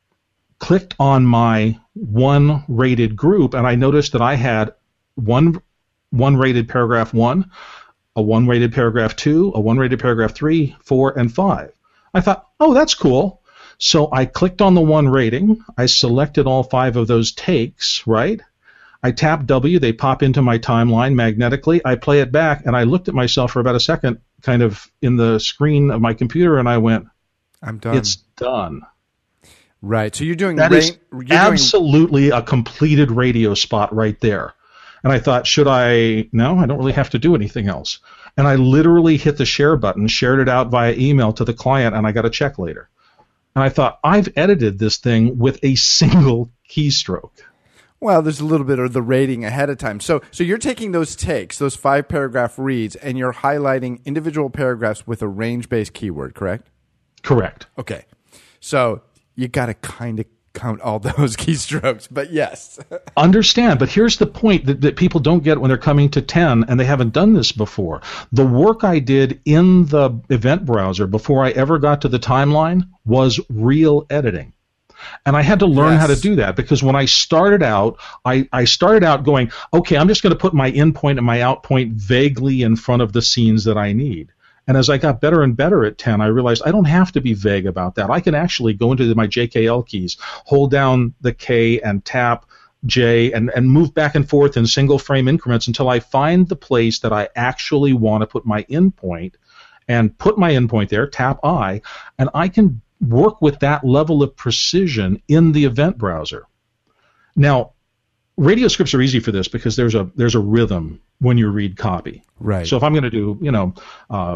clicked on my one rated group, and I noticed that I had one one rated paragraph one, a one rated paragraph two, a one rated paragraph three, four, and five. I thought, oh, that's cool. So I clicked on the one rating. I selected all five of those takes, right? I tap W. They pop into my timeline magnetically. I play it back, and I looked at myself for about a second, kind of in the screen of my computer, and I went, I'm done. It's done. Right. So you're doing that ra- is you're absolutely doing... a completed radio spot right there. And I thought, should I? No, I don't really have to do anything else. And I literally hit the share button, shared it out via email to the client, and I got a check later. And I thought, I've edited this thing with a single keystroke. Well, there's a little bit of the rating ahead of time. So so you're taking those takes, those five paragraph reads, and you're highlighting individual paragraphs with a range-based keyword, correct? Correct. Okay. So you got to kind of count all those keystrokes, but yes. Understand, but here's the point that, that people don't get when they're coming to ten and they haven't done this before. The work I did in the event browser before I ever got to the timeline was real editing. And I had to learn yes. how to do that because when I started out, I, I started out going, okay, I'm just going to put my in point and my out point vaguely in front of the scenes that I need. And as I got better and better at ten, I realized I don't have to be vague about that. I can actually go into my J K L keys, hold down the K and tap J and, and move back and forth in single frame increments until I find the place that I actually want to put my in point and put my in point there, tap I, and I can work with that level of precision in the event browser. Now, radio scripts are easy for this because there's a there's a rhythm when you read copy. Right. So if I'm going to do, you know, uh,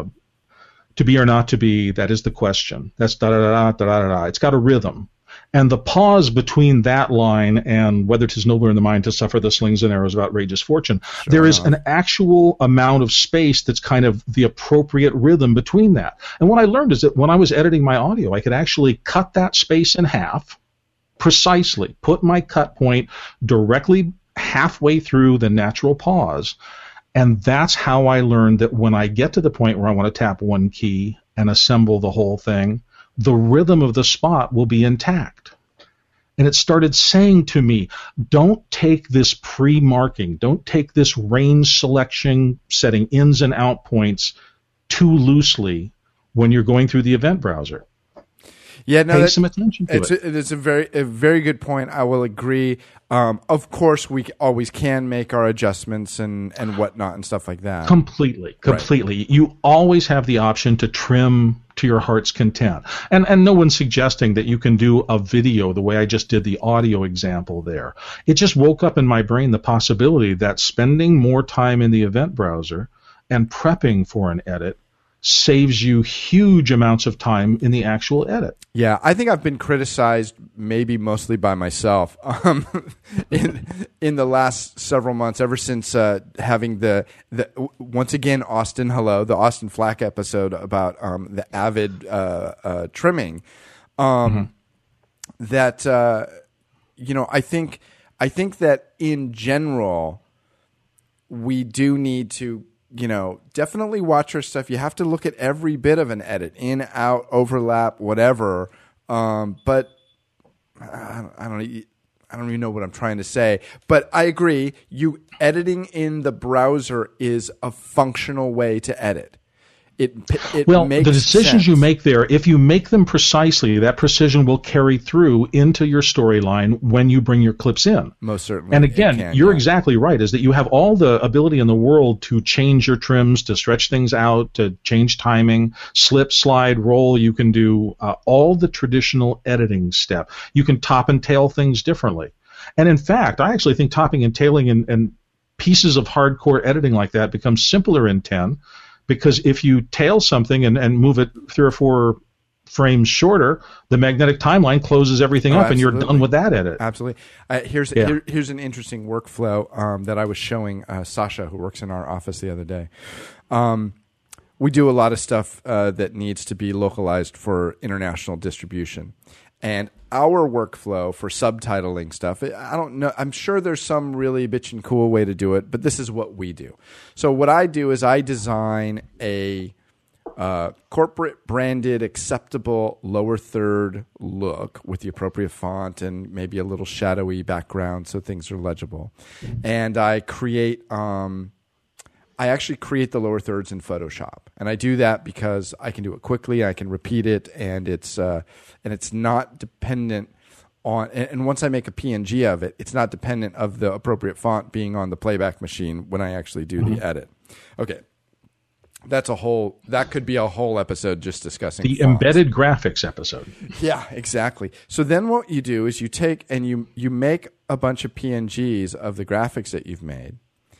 to be or not to be, that is the question. That's da da da da da da. It's got a rhythm. And the pause between that line and whether 'tis nobler in the mind to suffer the slings and arrows of outrageous fortune, sure there is an actual amount of space that's kind of the appropriate rhythm between that. And what I learned is that when I was editing my audio, I could actually cut that space in half, precisely, put my cut point directly halfway through the natural pause. And that's how I learned that when I get to the point where I want to tap one key and assemble the whole thing, the rhythm of the spot will be intact. And it started saying to me, don't take this pre-marking, don't take this range selection, setting ins and out points too loosely when you're going through the event browser. Yeah, no, Pay that, some attention to it's it. A, it's a very, a very good point. I will agree. Um, of course, we always can make our adjustments and, and whatnot and stuff like that. Completely, completely. Right. You always have the option to trim to your heart's content. And and no one's suggesting that you can do a video the way I just did the audio example there. It just woke up in my brain the possibility that spending more time in the event browser and prepping for an edit saves you huge amounts of time in the actual edit. Yeah, I think I've been criticized maybe mostly by myself um, in in the last several months, ever since uh, having the, the once again, Austin, hello, the Austin Flack episode about um, the Avid uh, uh, trimming. Um, mm-hmm. That uh, you know, I think I think that in general, we do need to. You know, definitely watch your stuff. You have to look at every bit of an edit, in, out, overlap, whatever. Um, but I don't, I don't, I don't even know what I'm trying to say. But I agree. You editing in the browser is a functional way to edit. It, it well, makes the decisions sense. you make there, if you make them precisely, that precision will carry through into your storyline when you bring your clips in. Most certainly. And again, can, you're yeah. exactly right, is that you have all the ability in the world to change your trims, to stretch things out, to change timing, slip, slide, roll. You can do uh, all the traditional editing step. You can top and tail things differently. And in fact, I actually think topping and tailing and, and pieces of hardcore editing like that becomes simpler in ten. Because if you tail something and, and move it three or four frames shorter, the magnetic timeline closes everything oh, up, and you're done with that edit. Absolutely. Uh, here's yeah. here, here's an interesting workflow um, that I was showing uh, Sasha, who works in our office, the other day. Um, we do a lot of stuff uh, that needs to be localized for international distribution. And our workflow for subtitling stuff, I don't know. I'm sure there's some really bitchin' cool way to do it, but this is what we do. So what I do is I design a uh, corporate branded, acceptable lower third look with the appropriate font and maybe a little shadowy background so things are legible. And I create... Um, I actually create the lower thirds in Photoshop, and I do that because I can do it quickly. I can repeat it, and it's uh, and it's not dependent on. And, and once I make a P N G of it, it's not dependent of the appropriate font being on the playback machine when I actually do mm-hmm. the edit. Okay, that's a whole. That could be a whole episode just discussing the fonts. Embedded graphics episode. Yeah, exactly. So then what you do is you take and you you make a bunch of P N Gs of the graphics that you've made.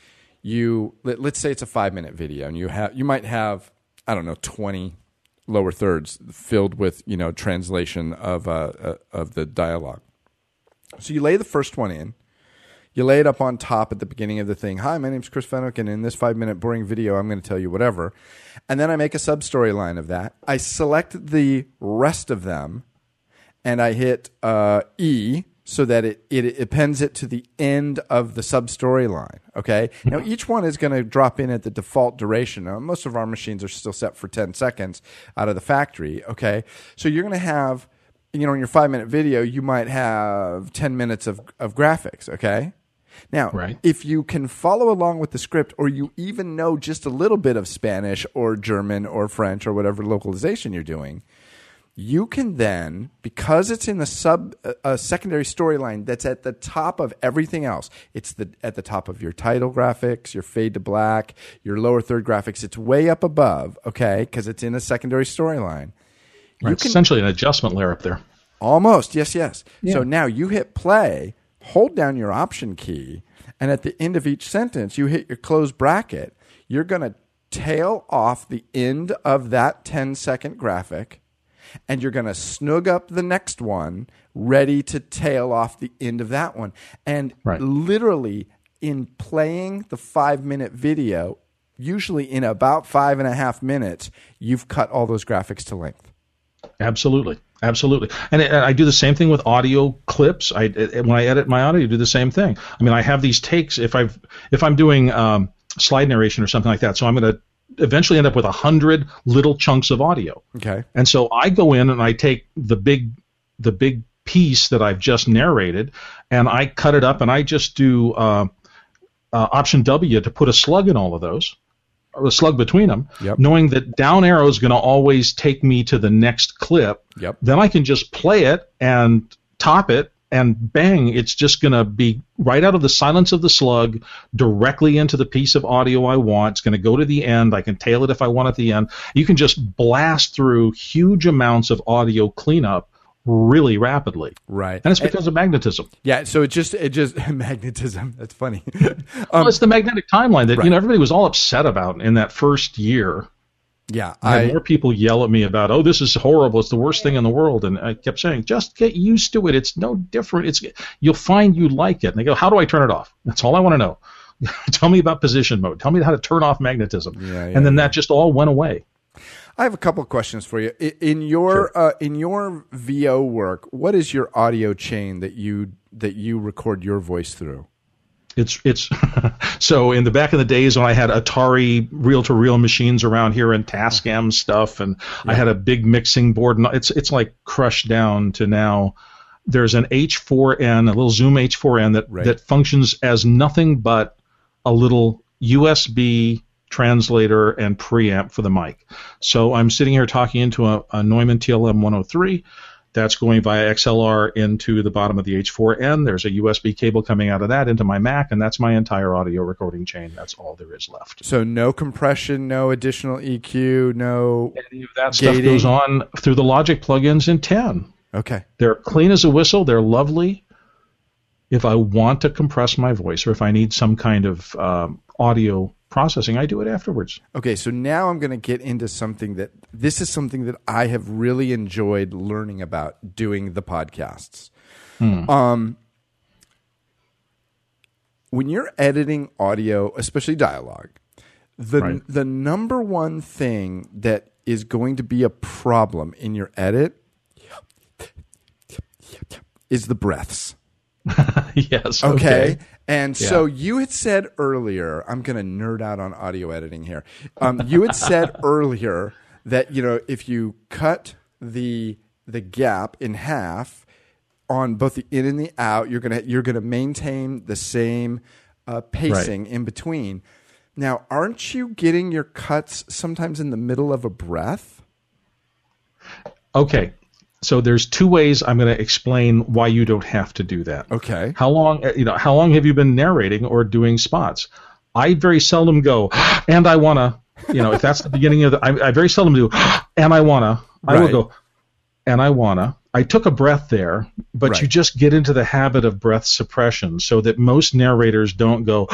You let, let's say it's a five minute video, and you have you might have I don't know twenty lower thirds filled with you know translation of uh, uh, of the dialogue. So you lay the first one in, you lay it up on top at the beginning of the thing. Hi, my name's Chris Fenwick, and in this five minute boring video, I'm going to tell you whatever, and then I make a sub storyline of that. I select the rest of them, and I hit uh, E. So that it, it it appends it to the end of the sub storyline. Okay. Now each one is going to drop in at the default duration. Now, most of our machines are still set for ten seconds out of the factory. Okay. So you're going to have, you know, in your five minute video, you might have ten minutes of of graphics. Okay. Now, right. if you can follow along with the script, or you even know just a little bit of Spanish or German or French or whatever localization you're doing, you can then, because it's in the sub a uh, secondary storyline that's at the top of everything else, it's the at the top of your title graphics, your fade to black, your lower third graphics. It's way up above, okay, because it's in a secondary storyline. Right, it's essentially an adjustment layer up there. Almost, yes, yes. Yeah. So now you hit play, hold down your option key, and at the end of each sentence, you hit your close bracket. You're going to tail off the end of that ten second graphic, and you're going to snug up the next one, ready to tail off the end of that one. And right. literally, in playing the five-minute video, usually in about five and a half minutes, you've cut all those graphics to length. Absolutely. Absolutely. And, and I do the same thing with audio clips. I when I edit my audio, I do the same thing. I mean, I have these takes if I've if I'm doing um, slide narration or something like that. So I'm going to eventually end up with a hundred little chunks of audio. Okay. And so I go in and I take the big the big piece that I've just narrated and I cut it up and I just do uh, uh, Option W to put a slug in all of those. A slug between them, yep. knowing that down arrow is going to always take me to the next clip. Yep. Then I can just play it and top it, and bang, it's just going to be right out of the silence of the slug directly into the piece of audio I want. It's going to go to the end. I can tail it if I want at the end. You can just blast through huge amounts of audio cleanup really rapidly. Right. And it's because and, of magnetism. Yeah, so it just it just magnetism. That's funny. um, well, it's the magnetic timeline that right. you know everybody was all upset about in that first year. Yeah. I had I, more people yell at me about, "Oh, this is horrible. It's the worst thing in the world." And I kept saying, "Just get used to it. It's no different. It's you'll find you like it." And they go, "How do I turn it off?" That's all I want to know. Tell me about position mode. Tell me how to turn off magnetism. Yeah, yeah, and then yeah. that just all went away. I have a couple of questions for you. In your Sure. uh, in your V O work, what is your audio chain that you that you record your voice through? It's it's so in the back of the days when I had Atari reel-to-reel machines around here and Tascam stuff, and yeah. I had a big mixing board, and it's it's like crushed down to now. There's an H four N, a little Zoom H four N that right. that functions as nothing but a little U S B translator and preamp for the mic. So I'm sitting here talking into a, a Neumann T L M one oh three. That's going via X L R into the bottom of the H four N. There's a U S B cable coming out of that into my Mac, and that's my entire audio recording chain. That's all there is left. So no compression, no additional E Q, no Any of that gating. Stuff goes on through the Logic plugins in ten. Okay. They're clean as a whistle. They're lovely. If I want to compress my voice or if I need some kind of um, audio processing, I do it afterwards. Okay, so now I'm going to get into something that this is something that I have really enjoyed learning about doing the podcasts. Hmm. Um, when you're editing audio, especially dialogue, the right. the number one thing that is going to be a problem in your edit is the breaths. Yes. Okay. okay. And yeah. so you had said earlier, I'm going to nerd out on audio editing here. Um, you had said earlier that, you know, if you cut the the gap in half on both the in and the out, you're going to you're going to maintain the same uh, pacing right. in between. Now, aren't you getting your cuts sometimes in the middle of a breath? Okay. So there's two ways I'm going to explain why you don't have to do that. Okay. How long, you know, how long have you been narrating or doing spots? I very seldom go, and I want to, you know, if that's the beginning of the, I, I very seldom do, and I want to. I right. will go, and I want to. I took a breath there, but right. you just get into the habit of breath suppression so that most narrators don't go.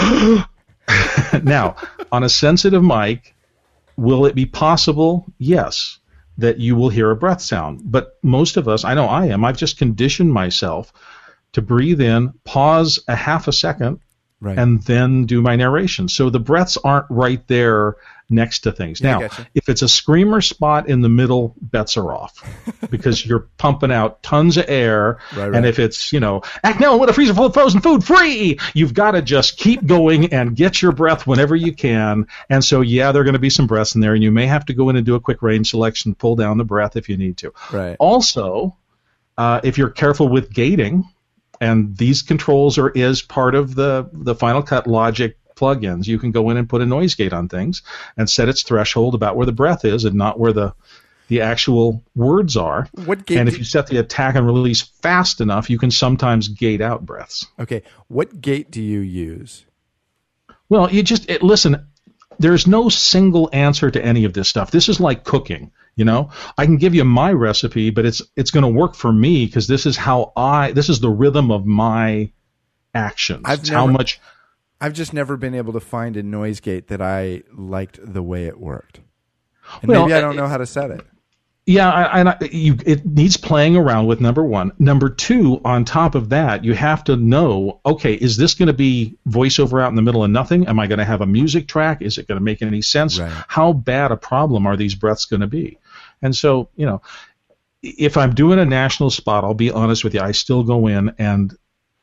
Now, on a sensitive mic, will it be possible? Yes. That you will hear a breath sound. But most of us, I know I am, I've just conditioned myself to breathe in, pause a half a second, right. and then do my narration. So the breaths aren't right there next to things. Yeah, now, gotcha. If it's a screamer spot in the middle, bets are off because you're pumping out tons of air. Right, right. And if it's, you know, act now with a freezer full of frozen food free, you've got to just keep going and get your breath whenever you can. And so, yeah, there are going to be some breaths in there, and you may have to go in and do a quick range selection, pull down the breath if you need to. Right. Also, uh, if you're careful with gating, and these controls are is part of the, the Final Cut Logic plugins. You can go in and put a noise gate on things and set its threshold about where the breath is and not where the the actual words are. What gate and if do- you set the attack and release fast enough, you can sometimes gate out breaths. Okay. What gate do you use? Well, you just it, listen. There's no single answer to any of this stuff. This is like cooking. You know, I can give you my recipe, but it's it's going to work for me because this is how I. This is the rhythm of my actions. I've It's never, how much. I've just never been able to find a noise gate that I liked the way it worked. And Well, maybe I don't it- know how to set it. Yeah, I, I, you, it needs playing around with, number one. Number two, on top of that, you have to know, okay, is this going to be voiceover out in the middle of nothing? Am I going to have a music track? Is it going to make any sense? Right. How bad a problem are these breaths going to be? And so, you know, if I'm doing a national spot, I'll be honest with you, I still go in and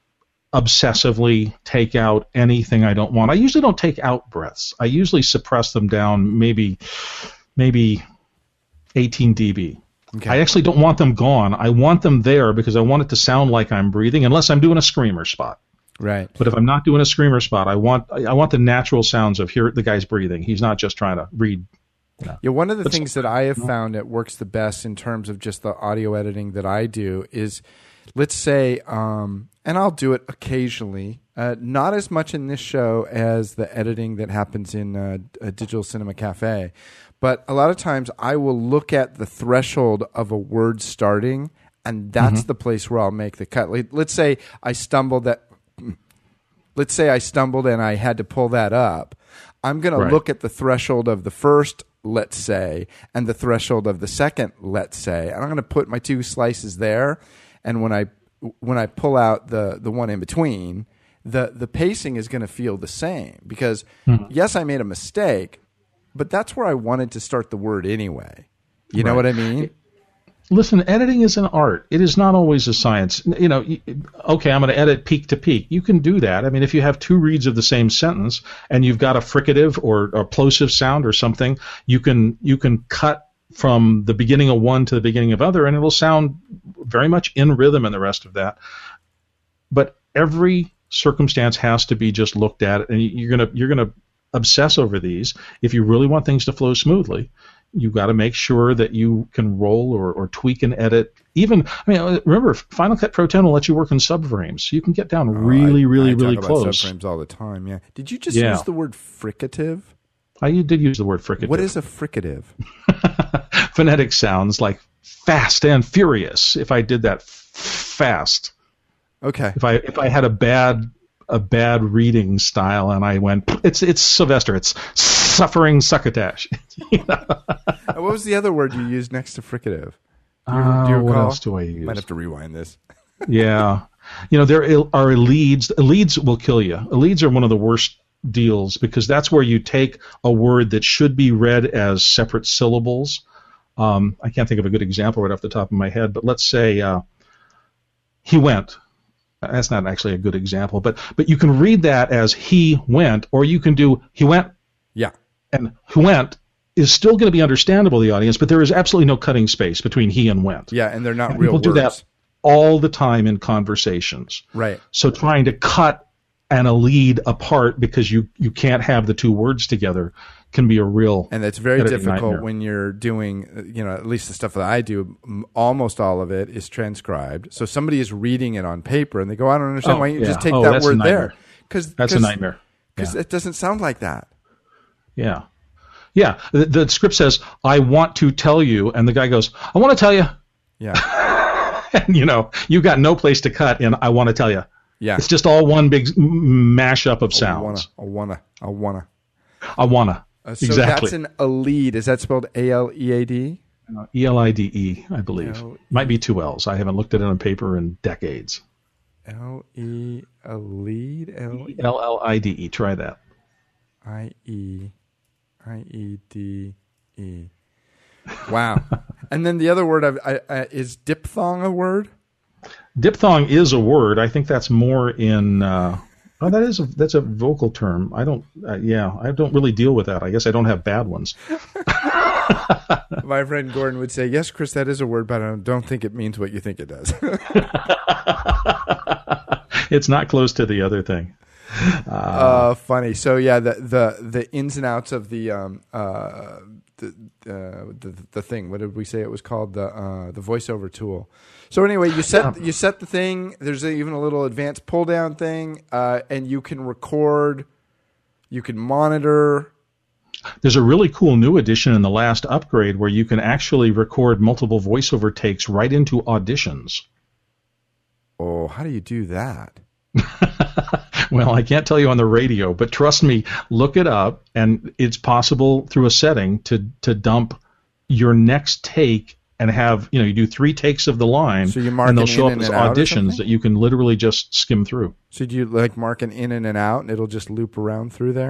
obsessively take out anything I don't want. I usually don't take out breaths. I usually suppress them down maybe maybe eighteen decibels. Okay. I actually don't want them gone. I want them there because I want it to sound like I'm breathing, unless I'm doing a screamer spot. Right. But if I'm not doing a screamer spot, I want I want the natural sounds of here the guy's breathing. He's not just trying to read. You know. Yeah, one of the That's, things that I have found that works the best in terms of just the audio editing that I do is, let's say, um, and I'll do it occasionally, uh, not as much in this show as the editing that happens in uh, a Digital Cinema Cafe. But a lot of times I will look at the threshold of a word starting, and that's mm-hmm. the place where I'll make the cut. Let's say I stumbled that. Let's say I stumbled and I had to pull that up. I'm going right. to look at the threshold of the first, let's say, and the threshold of the second, let's say, and I'm going to put my two slices there. And when I when I pull out the the one in between, the the pacing is going to feel the same because mm-hmm. yes, I made a mistake. But that's where I wanted to start the word anyway. You know right. what I mean? Listen, editing is an art. It is not always a science. You know, okay, I'm going to edit peak to peak. You can do that. I mean, if you have two reads of the same sentence and you've got a fricative or a plosive sound or something, you can you can cut from the beginning of one to the beginning of other, and it'll sound very much in rhythm and the rest of that. But every circumstance has to be just looked at, and you're gonna you're gonna obsess over these. If you really want things to flow smoothly, you've got to make sure that you can roll or, or tweak and edit. Even, I mean, remember, Final Cut Pro ten will let you work in subframes. So you can get down oh, really, I, really, I really talk close. About subframes all the time, yeah. Did you just yeah. use the word fricative? I did use the word fricative. What is a fricative? Phonetic sounds like fast and furious. If I did that f- fast. Okay. If I if I had a bad a bad reading style, and I went, it's it's Sylvester, it's suffering succotash. You know? What was the other word you used next to fricative? Do you, uh, do you what else do I use? Might have to rewind this. Yeah, you know there are leads. Leads will kill you. Leads are one of the worst deals because that's where you take a word that should be read as separate syllables. Um, I can't think of a good example right off the top of my head, but let's say uh, he went. That's not actually a good example, but but you can read that as he went, or you can do he went. Yeah. And who went is still going to be understandable to the audience, but there is absolutely no cutting space between he and went. Yeah, and they're not and real people words. do that all the time in conversations. Right. So trying to cut and a lead apart because you, you can't have the two words together can be a real and it's very difficult nightmare. When you're doing, you know, at least the stuff that I do, almost all of it is transcribed. So somebody is reading it on paper and they go, I don't understand oh, why you yeah. just take oh, that word there. Cause, that's cause, a nightmare. Because yeah. it doesn't sound like that. Yeah. Yeah. The, the script says, I want to tell you, and the guy goes, I want to tell you. Yeah. And, you know, you've got no place to cut in I want to tell you. Yeah. It's just all one big mashup of sounds. I wanna, I wanna. I wanna. Uh, so exactly. that's an a lead. Is that spelled A L E A D? Uh, E L I D E, I believe. L-E- Might be two L's. I haven't looked at it on paper in decades. L E a lead? L L L I D E. Try that. I E I E D E. Wow. And then the other word I've, I, I, is diphthong a word? Diphthong is a word. I think that's more in. Uh, oh, that is a, that's a vocal term. I don't. Uh, yeah, I don't really deal with that. I guess I don't have bad ones. My friend Gordon would say, "Yes, Chris, that is a word, but I don't think it means what you think it does." It's not close to the other thing. Uh, uh, funny. So yeah, the the the ins and outs of the um uh the uh, the the thing. What did we say it was called? The uh the voiceover tool. So anyway, you set you set the thing. There's even a little advanced pull down thing, uh, and you can record. You can monitor. There's a really cool new addition in the last upgrade where you can actually record multiple voiceover takes right into auditions. Oh, how do you do that? Well, I can't tell you on the radio, but trust me, look it up, and it's possible through a setting to to dump your next take and have, you know, you do three takes of the line, so you mark and they'll an show in up and as an auditions that you can literally just skim through. So do you like mark an in and an out, and it'll just loop around through there?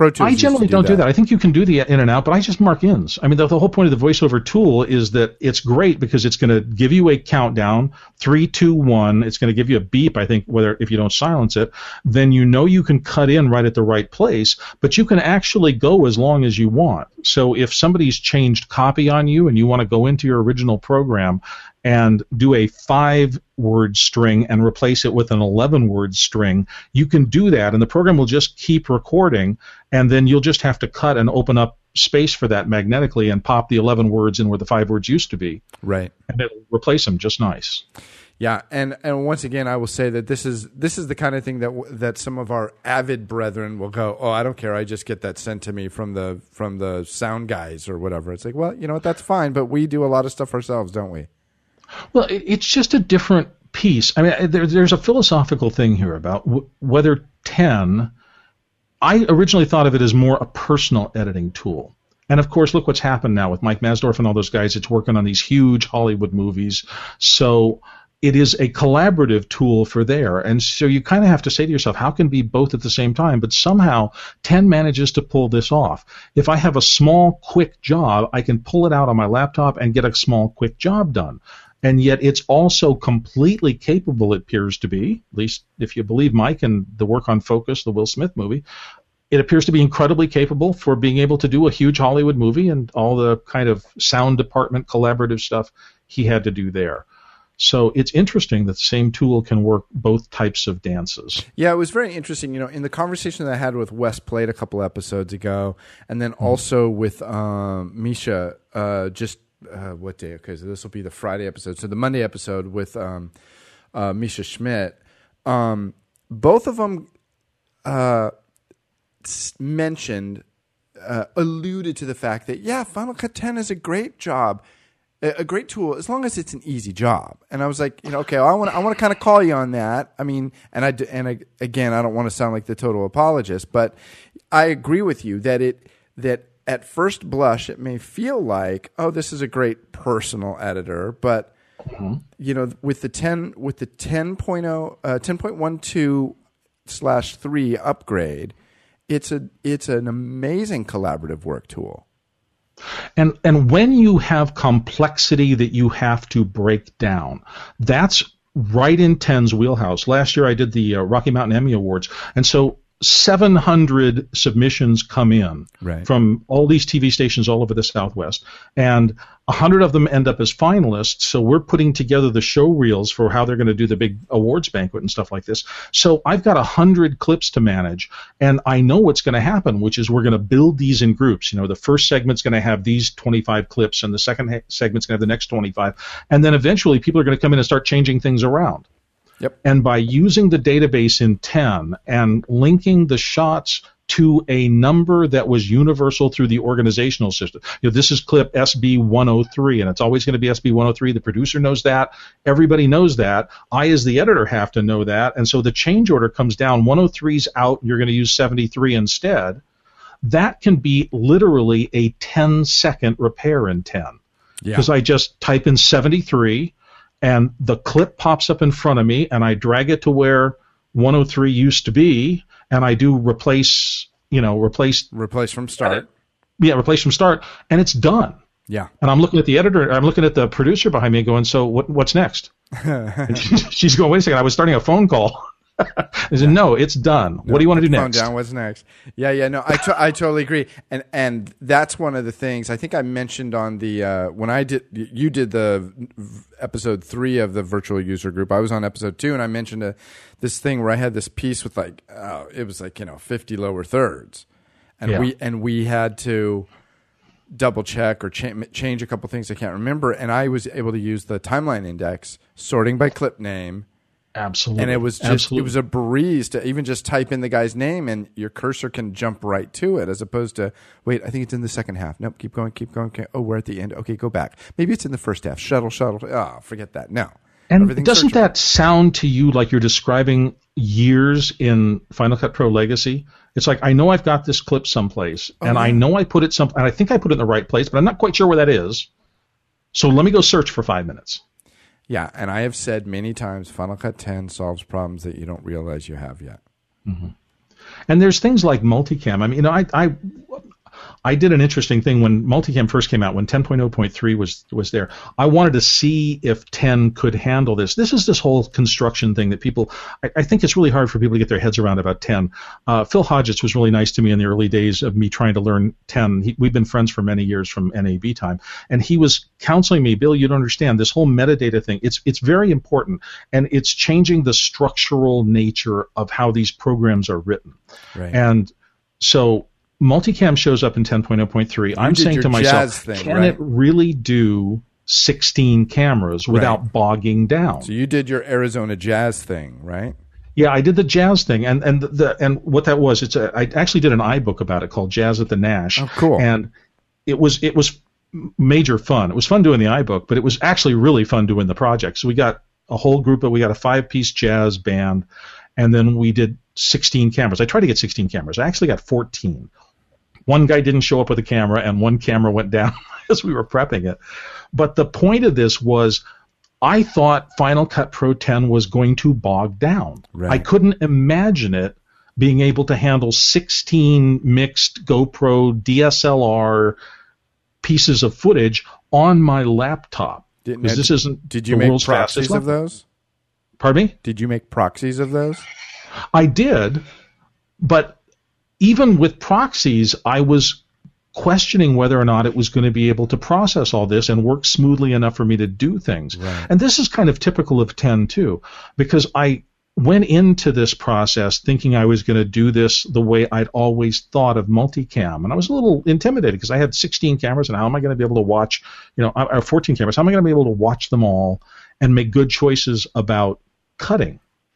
Pro Tools I used to generally do don't that. do that. I think you can do the in and out, but I just mark ins. I mean, the, the whole point of the VoiceOver tool is that it's great because it's going to give you a countdown, three, two, one. It's going to give you a beep, I think, whether if you don't silence it. Then you know you can cut in right at the right place, but you can actually go as long as you want. So if somebody's changed copy on you and you want to go into your original program and do a five-word string and replace it with an eleven-word string, you can do that, and the program will just keep recording, and then you'll just have to cut and open up space for that magnetically and pop the eleven words in where the five words used to be. Right. And it'll replace them just nice. Yeah, and, and once again, I will say that this is this is the kind of thing that w- that some of our avid brethren will go, oh, I don't care, I just get that sent to me from the from the sound guys or whatever. It's like, well, you know what, that's fine, but we do a lot of stuff ourselves, don't we? Well, it, it's just a different piece. I mean, there, there's a philosophical thing here about w- whether ten. I originally thought of it as more a personal editing tool. And of course, look what's happened now with Mike Masdorf and all those guys. It's working on these huge Hollywood movies. So it is a collaborative tool for there. And so you kind of have to say to yourself, how can it be both at the same time? But somehow ten manages to pull this off. If I have a small, quick job, I can pull it out on my laptop and get a small, quick job done. And yet it's also completely capable, it appears to be, at least if you believe Mike and the work on Focus, the Will Smith movie, it appears to be incredibly capable for being able to do a huge Hollywood movie and all the kind of sound department collaborative stuff he had to do there. So it's interesting that the same tool can work both types of dances. Yeah, it was very interesting. You know, in the conversation that I had with Wes Plate a couple episodes ago, and then also with um, Misha, uh, just uh, what day? Okay, so this will be the Friday episode. So the Monday episode with um, uh, Misha Schmidt. Um, both of them uh, mentioned, uh, alluded to the fact that, yeah, Final Cut ten is a great job. A great tool as long as it's an easy job. And I was like, you know, okay, well, I want to, I want to kind of call you on that. I mean, and I and I, again, I don't want to sound like the total apologist, but I agree with you that it that at first blush it may feel like, oh, this is a great personal editor, but mm-hmm. you know, with the ten with the ten point oh uh, ten point twelve slash three upgrade, it's a it's an amazing collaborative work tool. And and when you have complexity that you have to break down, that's right in ten's wheelhouse. Last year I did the uh, Rocky Mountain Emmy Awards, and so seven hundred submissions come in right. from all these T V stations all over the Southwest, and one hundred of them end up as finalists. So we're putting together the show reels for how they're going to do the big awards banquet and stuff like this. So I've got one hundred clips to manage, and I know what's going to happen, which is we're going to build these in groups. You know, the first segment's going to have these twenty-five clips, and the second ha- segment's going to have the next twenty-five, and then eventually people are going to come in and start changing things around. Yep. And by using the database in ten and linking the shots to a number that was universal through the organizational system. You know, this is clip S B one oh three, and it's always going to be S B one oh three. The producer knows that. Everybody knows that. I, as the editor, have to know that. And so the change order comes down. one oh three's out. You're going to use seventy-three instead. That can be literally a ten-second repair in ten. Because yeah. I just type in seventy-three, and the clip pops up in front of me, and I drag it to where one oh three used to be, and I do replace, you know, replace. Replace from start. Yeah, replace from start, and it's done. Yeah. And I'm looking at the editor, I'm looking at the producer behind me going, so what, what's next? And she's going, wait a second, I was starting a phone call. I said, no, it's done. No, what do you want to do next? Phone down. What's next? Yeah, yeah, no, I, to- I totally agree, and and that's one of the things I think I mentioned on the uh, when I did you did the episode three of the virtual user group. I was on episode two, and I mentioned a, this thing where I had this piece with like uh, it was like you know fifty lower thirds, and yeah. we and we had to double check or cha- change a couple things I can't remember, and I was able to use the timeline index sorting by clip name. Absolutely. And it was just Absolutely. it was a breeze to even just type in the guy's name and your cursor can jump right to it as opposed to wait, I think it's in the second half. Nope, keep going, keep going. Okay. Oh, we're at the end. Okay, go back. Maybe it's in the first half. Shuttle, shuttle. Oh, forget that. No. And doesn't that sound to you like you're describing years in Final Cut Pro Legacy? It's like, I know I've got this clip someplace, oh, and yeah. I know I put it some, and I think I put it in the right place, but I'm not quite sure where that is. So let me go search for five minutes. Yeah, and I have said many times, Final Cut ten solves problems that you don't realize you have yet. Mm-hmm. And there's things like multicam. I mean, you know, I, I I did an interesting thing when multicam first came out, when ten point oh point three was was there. I wanted to see if ten could handle this. This is this whole construction thing that people, I, I think it's really hard for people to get their heads around about ten. Uh, Phil Hodgetts was really nice to me in the early days of me trying to learn ten. He, we've been friends for many years from N A B time, and he was counseling me, Bill, you don't understand this whole metadata thing. It's it's very important, and it's changing the structural nature of how these programs are written. Right. And so multicam shows up in ten point oh point three. I'm saying to myself, thing, can right? it really do sixteen cameras without Right. bogging down? So you did your Arizona Jazz thing, right? Yeah, I did the jazz thing, and and the and what that was, it's a, I actually did an iBook about it called Jazz at the Nash. Oh, cool. And it was it was major fun. It was fun doing the iBook, but it was actually really fun doing the project. So we got a whole group of we got a five piece jazz band, and then we did sixteen cameras. I tried to get sixteen cameras. I actually got fourteen. One guy didn't show up with a camera, and one camera went down as we were prepping it. But the point of this was, I thought Final Cut Pro ten was going to bog down. Right. I couldn't imagine it being able to handle sixteen mixed GoPro D S L R pieces of footage on my laptop. Didn't Because it- this isn't Did you the make world's fastest proxies of laptop. those? Pardon me? Did you make proxies of those? I did, but even with proxies, I was questioning whether or not it was going to be able to process all this and work smoothly enough for me to do things. Right. And this is kind of typical of ten too, because I went into this process thinking I was going to do this the way I'd always thought of multicam, and I was a little intimidated because I had sixteen cameras, and how am I going to be able to watch, you know, or fourteen cameras? How am I going to be able to watch them all and make good choices about cutting?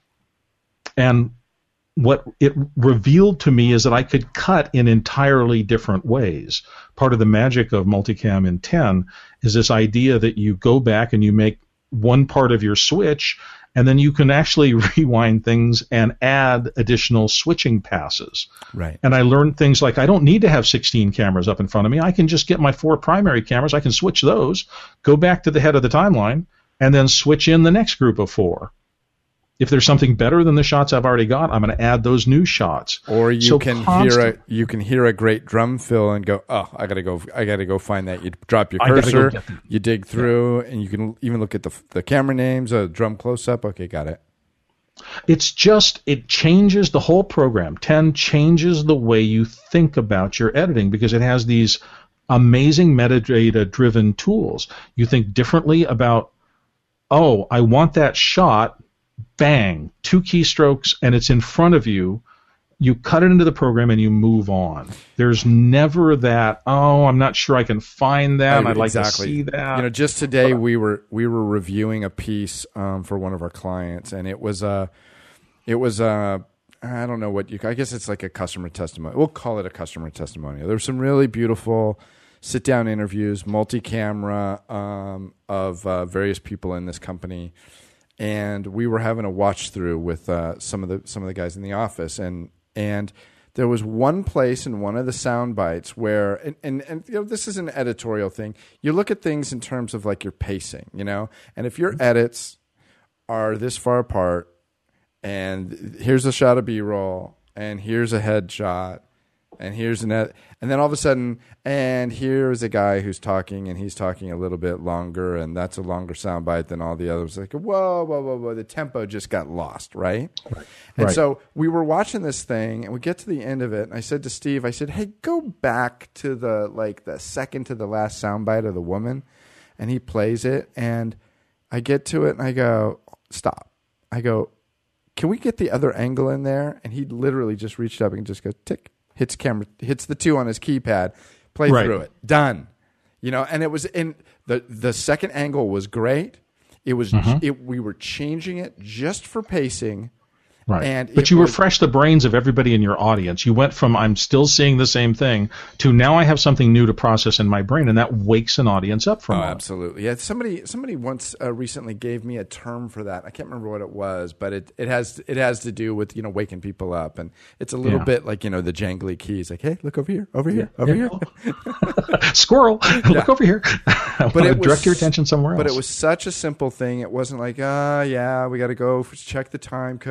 And what it revealed to me is that I could cut in entirely different ways. Part of the magic of multicam in ten is this idea that you go back and you make one part of your switch, and then you can actually rewind things and add additional switching passes. Right. And I learned things like I don't need to have sixteen cameras up in front of me. I can just get my four primary cameras. I can switch those, go back to the head of the timeline, and then switch in the next group of four. If there's something better than the shots I've already got, I'm going to add those new shots. Or you So can constant- hear a you can hear a great drum fill and go, oh, I gotta go, I gotta go find that. You drop your I gotta go cursor, get them. you dig through, and you can even look at the the camera names, a drum close up. Okay, got it. It's just, it changes the whole program. ten changes the way you think about your editing because it has these amazing metadata-driven tools. You think differently about, oh, I want that shot, bang, two keystrokes, and it's in front of you. You cut it into the program and you move on. There's never that, oh, I'm not sure I can find that, and I'd like to see that. You know, just today we were we were reviewing a piece um, for one of our clients, and it was a, it was a, I don't know what you, I guess it's like a customer testimony. We'll call it a customer testimonial. There were some really beautiful sit-down interviews, multi-camera um, of uh, various people in this company, and we were having a watch through with uh, some of the some of the guys in the office, and and there was one place in one of the sound bites where, and, and, and you know, this is an editorial thing. You look at things in terms of like your pacing, you know, and if your edits are this far apart, and here's a shot of B-roll, and here's a headshot, and here's an ed- and then all of a sudden, and here's a guy who's talking, and he's talking a little bit longer, and that's a longer soundbite than all the others. Like, whoa, whoa, whoa, whoa, the tempo just got lost, right? Right. And Right. so we were watching this thing, and we get to the end of it, and I said to Steve, I said, hey, go back to the like the second to the last soundbite of the woman, and he plays it, and I get to it, and I go, stop. I go, can we get the other angle in there? And he literally just reached up and just goes, tick. Hits camera, hits the two on his keypad, play Right. through it, done. You know, and it was in the the second angle was great. It was Mm-hmm. it, we were changing it just for pacing, Right. and but it you was- refresh the brains of everybody in your audience. You went from I'm still seeing the same thing to now I have something new to process in my brain, and that wakes an audience up from Oh, it. absolutely. Yeah, somebody somebody once uh, recently gave me a term for that. I can't remember what it was, but it, it has it has to do with, you know, waking people up, and it's a little Yeah. bit like, you know, the jangly keys, like, hey, look over here, over here, over Yeah. here. Squirrel, look over here. I want to it was- direct your attention somewhere else. But it was such a simple thing. It wasn't like, ah, yeah, we got to go f- check the time code, go back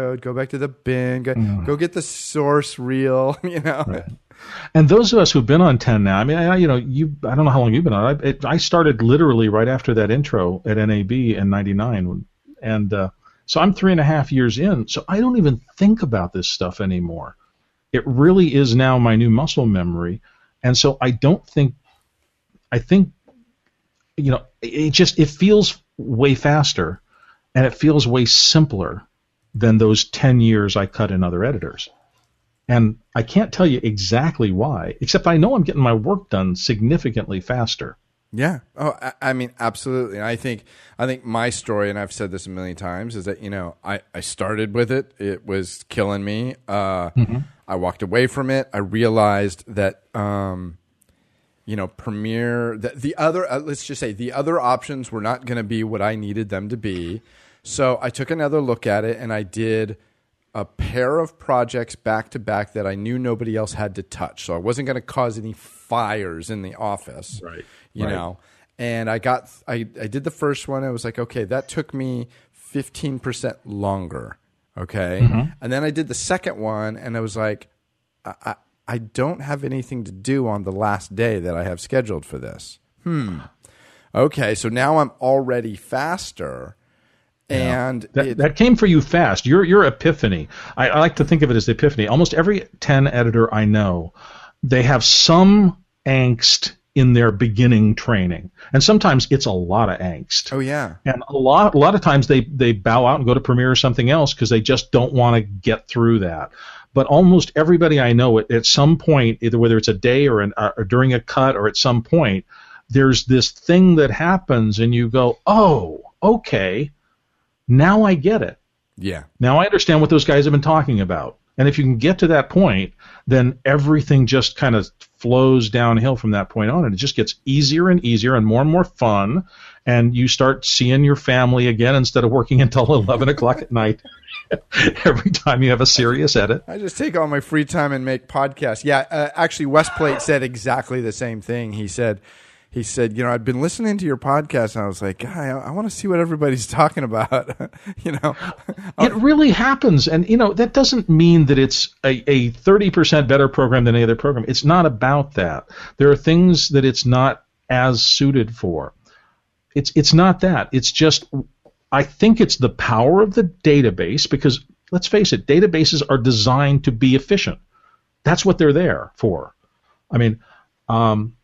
back to the bin, go, Mm. go get the source reel, you know. Right. And those of us who've been on ten now, I mean, I, you know, you, I don't know how long you've been on. I, it, I started literally right after that intro at N A B in ninety-nine, and uh, so I'm three and a half years in. So I don't even think about this stuff anymore. It really is now my new muscle memory, and so I don't think. I think, you know, it just it feels way faster, and it feels way simpler than those ten years I cut in other editors. And I can't tell you exactly why, except I know I'm getting my work done significantly faster. Yeah. Oh, I, I mean, absolutely. And I think I think my story, and I've said this a million times, is that, you know, I, I started with it. It was killing me. Uh, mm-hmm. I walked away from it. I realized that, um, you know, Premiere, the, the other, uh, let's just say the other options were not going to be what I needed them to be. So I took another look at it, and I did a pair of projects back to back that I knew nobody else had to touch. So I wasn't going to cause any fires in the office, right? You right. know, and I got, I, I did the first one. I was like, okay, that took me fifteen percent longer. Okay. Mm-hmm. And then I did the second one, and I was like, I, I, I don't have anything to do on the last day that I have scheduled for this. Hmm. Okay. So now I'm already faster. And that, it, that came for you fast. Your your epiphany. I, I like to think of it as the epiphany. Almost every ten editor I know, they have some angst in their beginning training, and sometimes it's a lot of angst. Oh yeah. And a lot a lot of times they they bow out and go to Premiere or something else because they just don't want to get through that. But almost everybody I know, at, at some point, either whether it's a day or, an, or during a cut or at some point, there's this thing that happens, and you go, oh, okay. Now I get it. Yeah. Now I understand what those guys have been talking about. And if you can get to that point, then everything just kind of flows downhill from that point on, and it just gets easier and easier and more and more fun, and you start seeing your family again instead of working until eleven o'clock at night every time you have a serious edit. I just take all my free time and make podcasts. Yeah, uh, actually, Westplate said exactly the same thing. He said... He said, you know, I've been listening to your podcast, and I was like, guy, I, I want to see what everybody's talking about. you know, it really happens. And, you know, that doesn't mean that it's a, a thirty percent better program than any other program. It's not about that. There are things that it's not as suited for. It's, it's not that. It's just, I think it's the power of the database, because let's face it, databases are designed to be efficient. That's what they're there for. I mean, um,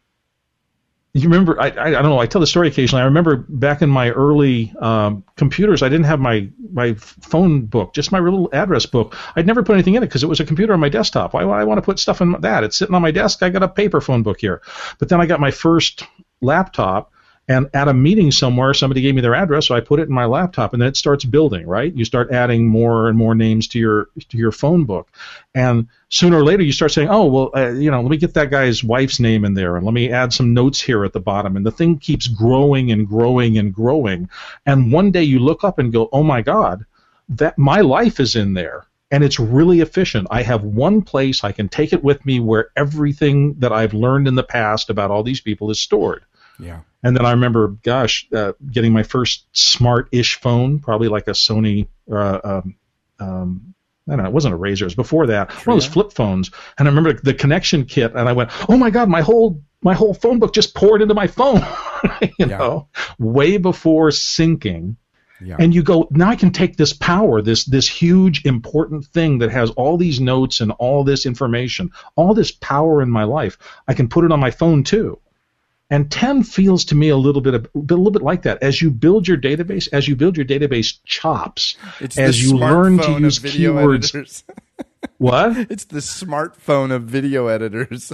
you remember, I, I I don't know, I tell the story occasionally. I remember back in my early um, computers, I didn't have my, my phone book, just my little address book. I'd never put anything in it because it was a computer on my desktop. Why would I want to put stuff in that? It's sitting on my desk. I got a paper phone book here. But then I got my first laptop, and at a meeting somewhere, somebody gave me their address, so I put it in my laptop, and then it starts building, right? You start adding more and more names to your to your phone book. And sooner or later, you start saying, oh, well, uh, you know, let me get that guy's wife's name in there, and let me add some notes here at the bottom. And the thing keeps growing and growing and growing. And one day you look up and go, oh, my God, that my life is in there. And it's really efficient. I have one place I can take it with me where everything that I've learned in the past about all these people is stored. Yeah. And then I remember, gosh, uh, getting my first smart-ish phone, probably like a Sony, uh, um, um, I don't know, it wasn't a Razr. It was before that, one of those flip phones. And I remember the connection kit, and I went, oh my God, my whole my whole phone book just poured into my phone, you yeah. know, way before syncing. Yeah. And you go, now I can take this power, this this huge important thing that has all these notes and all this information, all this power in my life. I can put it on my phone too. And ten feels to me a little bit, a little bit like that. As you build your database, as you build your database chops, it's as you learn to use keywords. What? It's the smartphone of video editors.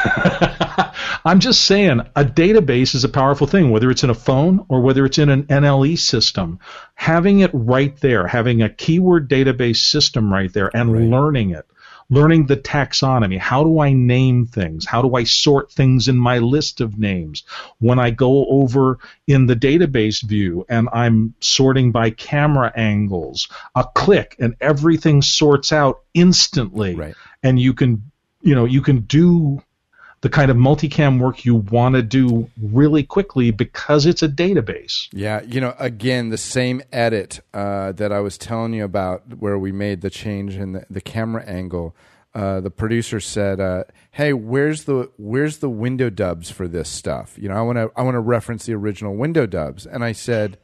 I'm just saying, a database is a powerful thing, whether it's in a phone or whether it's in an N L E system. Having it right there, having a keyword database system right there, and right. learning it. Learning the taxonomy. How do I name things? How do I sort things in my list of names? When I go over in the database view and I'm sorting by camera angles, a click and everything sorts out instantly. Right. And you can, you know, you can do the kind of multicam work you want to do really quickly because it's a database. Yeah, you know, again, the same edit uh, that I was telling you about where we made the change in the, the camera angle, uh, the producer said, uh, hey, where's the where's the window dubs for this stuff? You know, I want to I want to reference the original window dubs. And I said,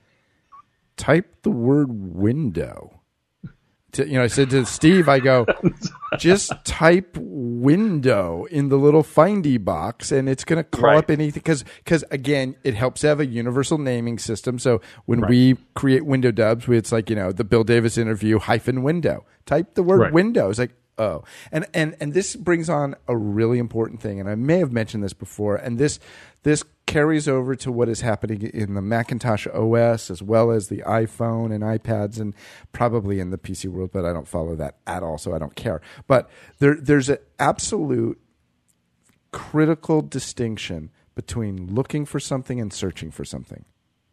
type the word window. To, you know, I said to Steve, I go, just type window in the little findy box, and it's going to call right. up anything. Because, because again, it helps to have a universal naming system. So when right. we create window dubs, we, it's like, you know, the Bill Davis interview hyphen window. Type the word right. window. It's like, oh. And, and, and this brings on a really important thing, and I may have mentioned this before, and this this carries over to what is happening in the Macintosh O S as well as the iPhone and iPads and probably in the P C world, but I don't follow that at all, so I don't care. But there, there's an absolute critical distinction between looking for something and searching for something.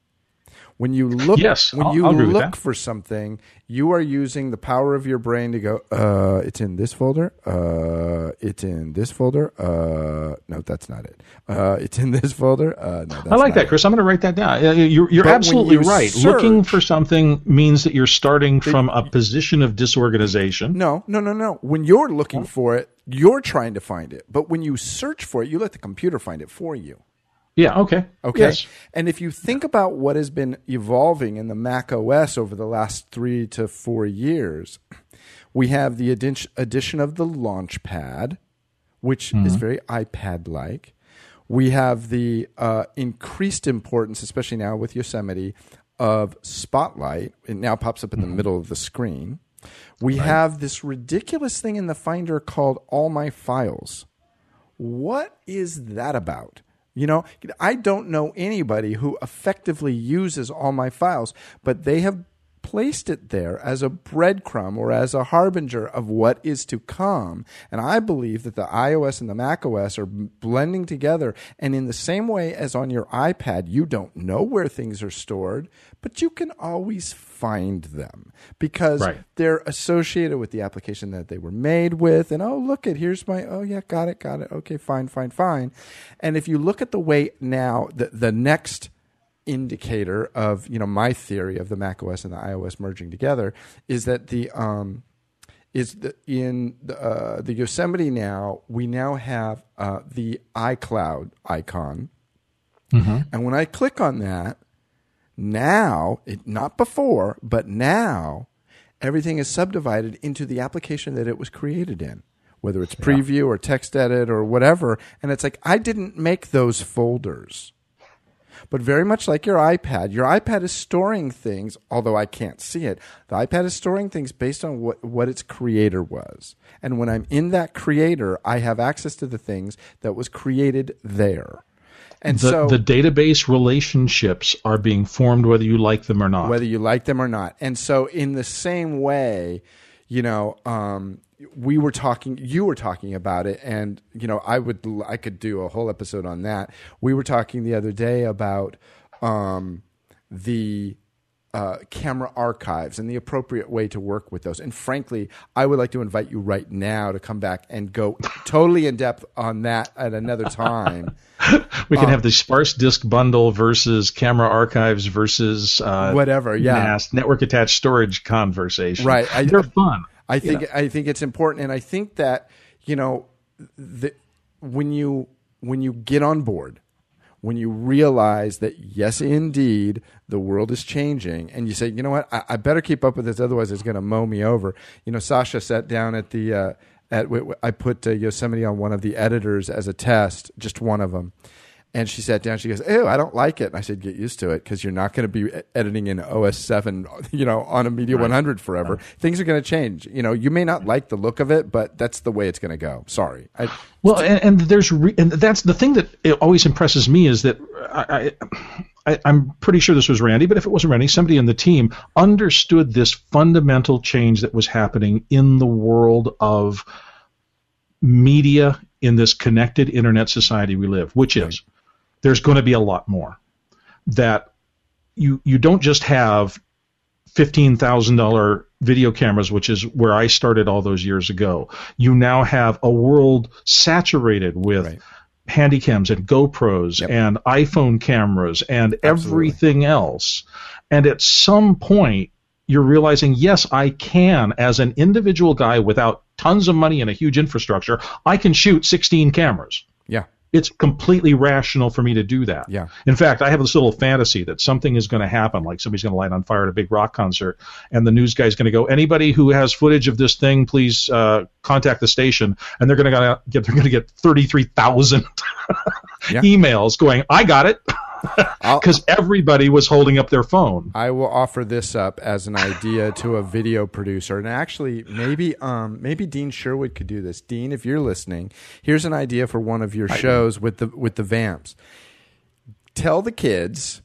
When you look, yes, when I'll, you I'll agree with look that. for something, you are using the power of your brain to go, uh, it's in this folder. Uh, it's in this folder. Uh, no, that's not it. Uh, it's in this folder. Uh, no, that's I like not that, it. Chris. I'm going to write that down. Uh, You're, you're But when absolutely you right. search- Looking for something means that you're starting from a position of disorganization. No, no, no, no. When you're looking for it, you're trying to find it. But when you search for it, you let the computer find it for you. Yeah, okay. Okay. Yes. And if you think about what has been evolving in the Mac O S over the last three to four years, we have the addi- addition of the Launchpad, which Mm-hmm. is very iPad-like. We have the uh, increased importance, especially now with Yosemite, of Spotlight. It now pops up in the middle of the screen. We Right. have this ridiculous thing in the Finder called All My Files. What is that about? You know, I don't know anybody who effectively uses All My Files, but they have placed it there as a breadcrumb or as a harbinger of what is to come. And I believe that the iOS and the macOS are blending together. And in the same way as on your iPad, you don't know where things are stored, but you can always find them because Right. they're associated with the application that they were made with. And, oh, look it, here's my, oh, yeah, got it, got it. Okay, fine, fine, fine. And if you look at the way now, the, the next indicator of, you know, my theory of the macOS and the iOS merging together is that the um, is the, in the, uh, the Yosemite now, we now have uh, the iCloud icon. Mm-hmm. And when I click on that, now, it, not before, but now, everything is subdivided into the application that it was created in, whether it's preview or text edit or whatever. And it's like, I didn't make those folders. But very much like your iPad, your iPad is storing things, although I can't see it. The iPad is storing things based on what, what its creator was. And when I'm in that creator, I have access to the things that was created there. And the, so the database relationships are being formed whether you like them or not. whether you like them or not. And so in the same way, you know, um, we were talking, you were talking about it, and, you know, I would, I could do a whole episode on that. We were talking the other day about um, the uh, camera archives and the appropriate way to work with those. And frankly, I would like to invite you right now to come back and go totally in depth on that at another time. We can um, have the sparse disk bundle versus camera archives versus uh, Whatever, yeah. N A S, network attached storage conversation. Right. I- They're fun. I think Yeah. I think it's important, and I think that, you know, the, when you when you get on board, when you realize that yes, indeed, the world is changing, and you say, you know what, I, I better keep up with this, otherwise it's going to mow me over. You know, Sasha sat down at the uh, at I put uh, Yosemite on one of the editors as a test, just one of them. And she sat down. She goes, "Ew, I don't like it." And I said, "Get used to it, because you're not going to be editing in O S seven, you know, on a Media Right. one hundred forever. Right. Things are going to change. You know, you may not like the look of it, but that's the way it's going to go. Sorry." I, Well, and, and there's re- and that's the thing that it always impresses me is that I, I, I'm pretty sure this was Randy, but if it wasn't Randy, somebody in the team understood this fundamental change that was happening in the world of media in this connected internet society we live, which is there's going to be a lot more. That you you don't just have fifteen thousand dollars video cameras, which is where I started all those years ago. You now have a world saturated with Right. Handycams and GoPros Yep. and iPhone cameras and Absolutely. everything else. And at some point, you're realizing, yes, I can, as an individual guy without tons of money and a huge infrastructure, I can shoot sixteen cameras. Yeah. It's completely rational for me to do that. Yeah. In fact, I have this little fantasy that something is going to happen, like somebody's going to light on fire at a big rock concert, and the news guy's going to go, anybody who has footage of this thing, please uh, contact the station, and they're going to get they're going to get thirty-three thousand Yeah. emails going, I got it, because everybody was holding up their phone. I will offer this up as an idea to a video producer, and actually, maybe um, maybe Dean Sherwood could do this. Dean, if you're listening, here's an idea for one of your shows with the with the Vamps. Tell the kids,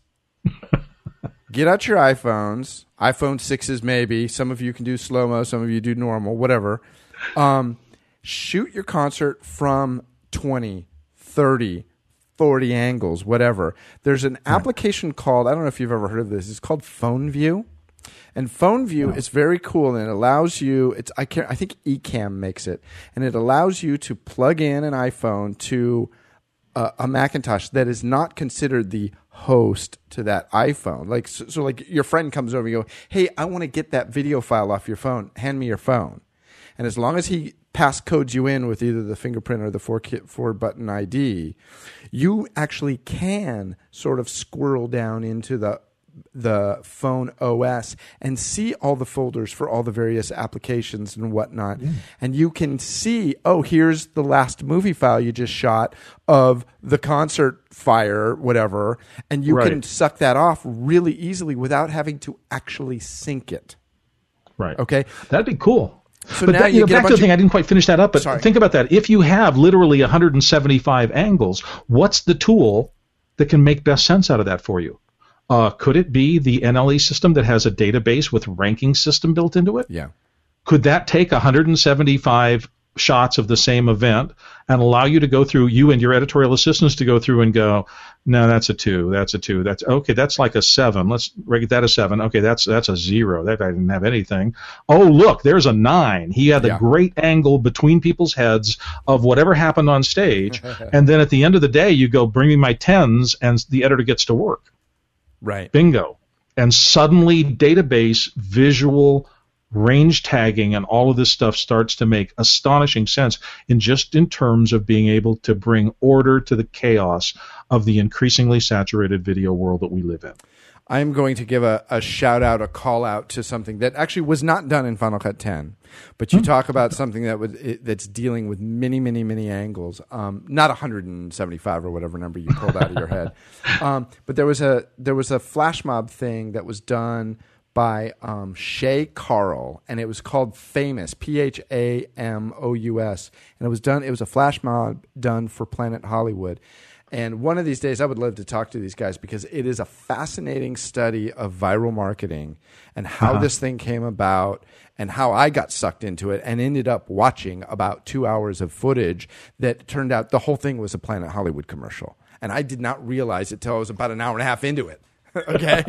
get out your iPhones, iPhone sixes maybe. Some of you can do slow mo, some of you do normal, whatever. Um, shoot your concert from twenty, thirty, forty angles, whatever. There's an application called, I don't know if you've ever heard of this, it's called Phone View. And Phone View is very cool, and it allows you, it's I can't I think Ecamm makes it, and it allows you to plug in an iPhone to a, a Macintosh that is not considered the host to that iPhone. Like so, so like your friend comes over and you go, "Hey, I want to get that video file off your phone. Hand me your phone." And as long as he passcodes you in with either the fingerprint or the four, four button I D, you actually can sort of squirrel down into the the phone O S and see all the folders for all the various applications and whatnot. Mm. And you can see, oh, here's the last movie file you just shot of the concert fire, whatever. And you right. can suck that off really easily without having to actually sync it. Right. Okay. That'd be cool. So but now that, you you know, get a back to bunch the thing, of- I didn't quite finish that up, but Sorry. think about that. If you have literally one hundred seventy-five angles, what's the tool that can make best sense out of that for you? Uh, could it be the N L E system that has a database with ranking system built into it? Yeah. Could that take one hundred seventy-five shots of the same event and allow you to go through, you and your editorial assistants to go through and go, no, that's a two, that's a two, that's okay, that's like a seven. Let's rate that a seven. Okay, that's that's a zero. That I didn't have anything. Oh, look, there's a nine. He had Yeah. a great angle between people's heads of whatever happened on stage, and then at the end of the day, you go, bring me my tens, and the editor gets to work. Right. Bingo. And suddenly database, visual, range tagging, and all of this stuff starts to make astonishing sense in just in terms of being able to bring order to the chaos of the increasingly saturated video world that we live in. I'm going to give a, a shout out, a call out to something that actually was not done in Final Cut ten, but you Hmm. talk about something that was it, that's dealing with many, many, many angles. Um, not one hundred seventy-five or whatever number you pulled out of your head, um, but there was a there was a flash mob thing that was done by um, Shay Carl, and it was called Famous, P H A M O U S, and it was done. It was a flash mob done for Planet Hollywood. And one of these days, I would love to talk to these guys because it is a fascinating study of viral marketing and how Uh-huh. this thing came about and how I got sucked into it and ended up watching about two hours of footage that turned out the whole thing was a Planet Hollywood commercial. And I did not realize it till I was about an hour and a half into it. Okay.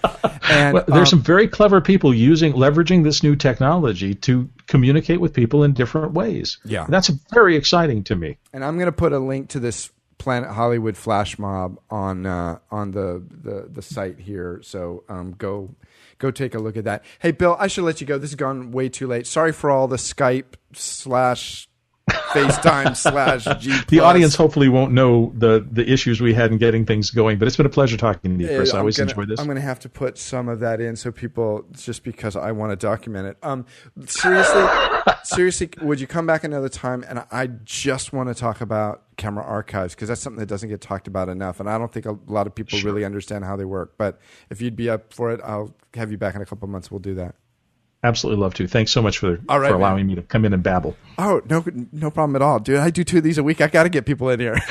And Well, there's um, some very clever people using leveraging this new technology to communicate with people in different ways. Yeah. That's very exciting to me. and I'm going to put a link to this Planet Hollywood flash mob on uh, on the, the the site here. So um, go go take a look at that. Hey, Bill, I should let you go. This has gone way too late. Sorry for all the Skype slash FaceTime slash G plus. The audience hopefully won't know the, the issues we had in getting things going, but it's been a pleasure talking to you, Chris. I I'm always gonna, enjoy this. I'm going to have to put some of that in so people, just because I want to document it. Um, seriously, seriously, would you come back another time? And I just want to talk about camera archives because that's something that doesn't get talked about enough, and I don't think a lot of people Sure. really understand how they work. But if you'd be up for it, I'll have you back in a couple of months. We'll do that. Absolutely love to. Thanks so much for, All right, for allowing me to come in and babble. Oh, no, no problem at all, dude. I do two of these a week. I got to get people in here.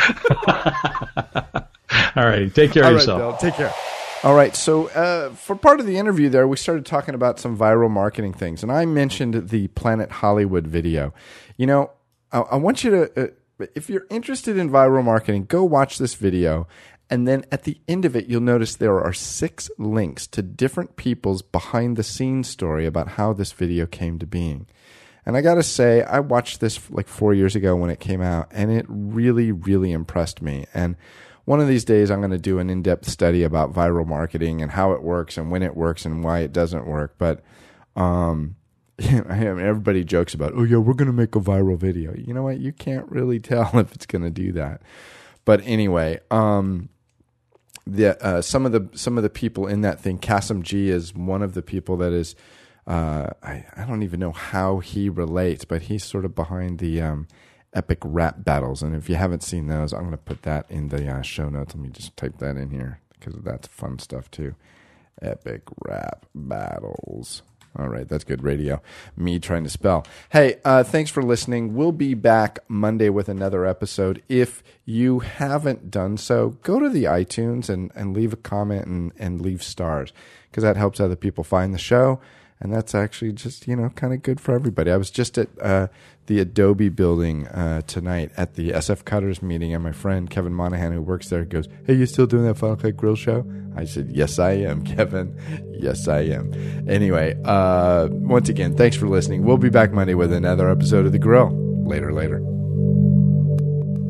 All right. Take care All of right, yourself. Bill. Take care. All right, so uh, for part of the interview there, we started talking about some viral marketing things, and I mentioned the Planet Hollywood video. You know, I, I want you to, uh, if you're interested in viral marketing, go watch this video, and then at the end of it, you'll notice there are six links to different people's behind-the-scenes story about how this video came to being. And I got to say, I watched this like four years ago when it came out, and it really, really impressed me. And one of these days, I'm going to do an in-depth study about viral marketing and how it works and when it works and why it doesn't work. But um, everybody jokes about, oh, yeah, we're going to make a viral video. You know what? You can't really tell if it's going to do that. But anyway, um, the uh, some of the some of the people in that thing, Kasim G is one of the people that is. Uh, I, I don't even know how he relates, but he's sort of behind the um, epic rap battles. And if you haven't seen those, I'm going to put that in the uh, show notes. Let me just type that in here because that's fun stuff too. Epic rap battles. All right, that's good radio. Me trying to spell. Hey, uh, thanks for listening. We'll be back Monday with another episode. If you haven't done so, go to the iTunes and, and leave a comment and, and leave stars because that helps other people find the show. And that's actually just, you know, kind of good for everybody. I was just at uh, the Adobe building uh, tonight at the S F Cutters meeting, and my friend Kevin Monahan, who works there, goes, hey, you still doing that Final Cut Grill show? I said, yes, I am, Kevin. Yes, I am. Anyway, uh, once again, thanks for listening. We'll be back Monday with another episode of The Grill. Later, later.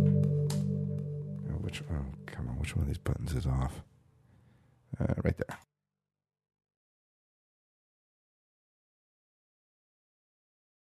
Oh, which, oh, come on, which one of these buttons is off? Uh, right there.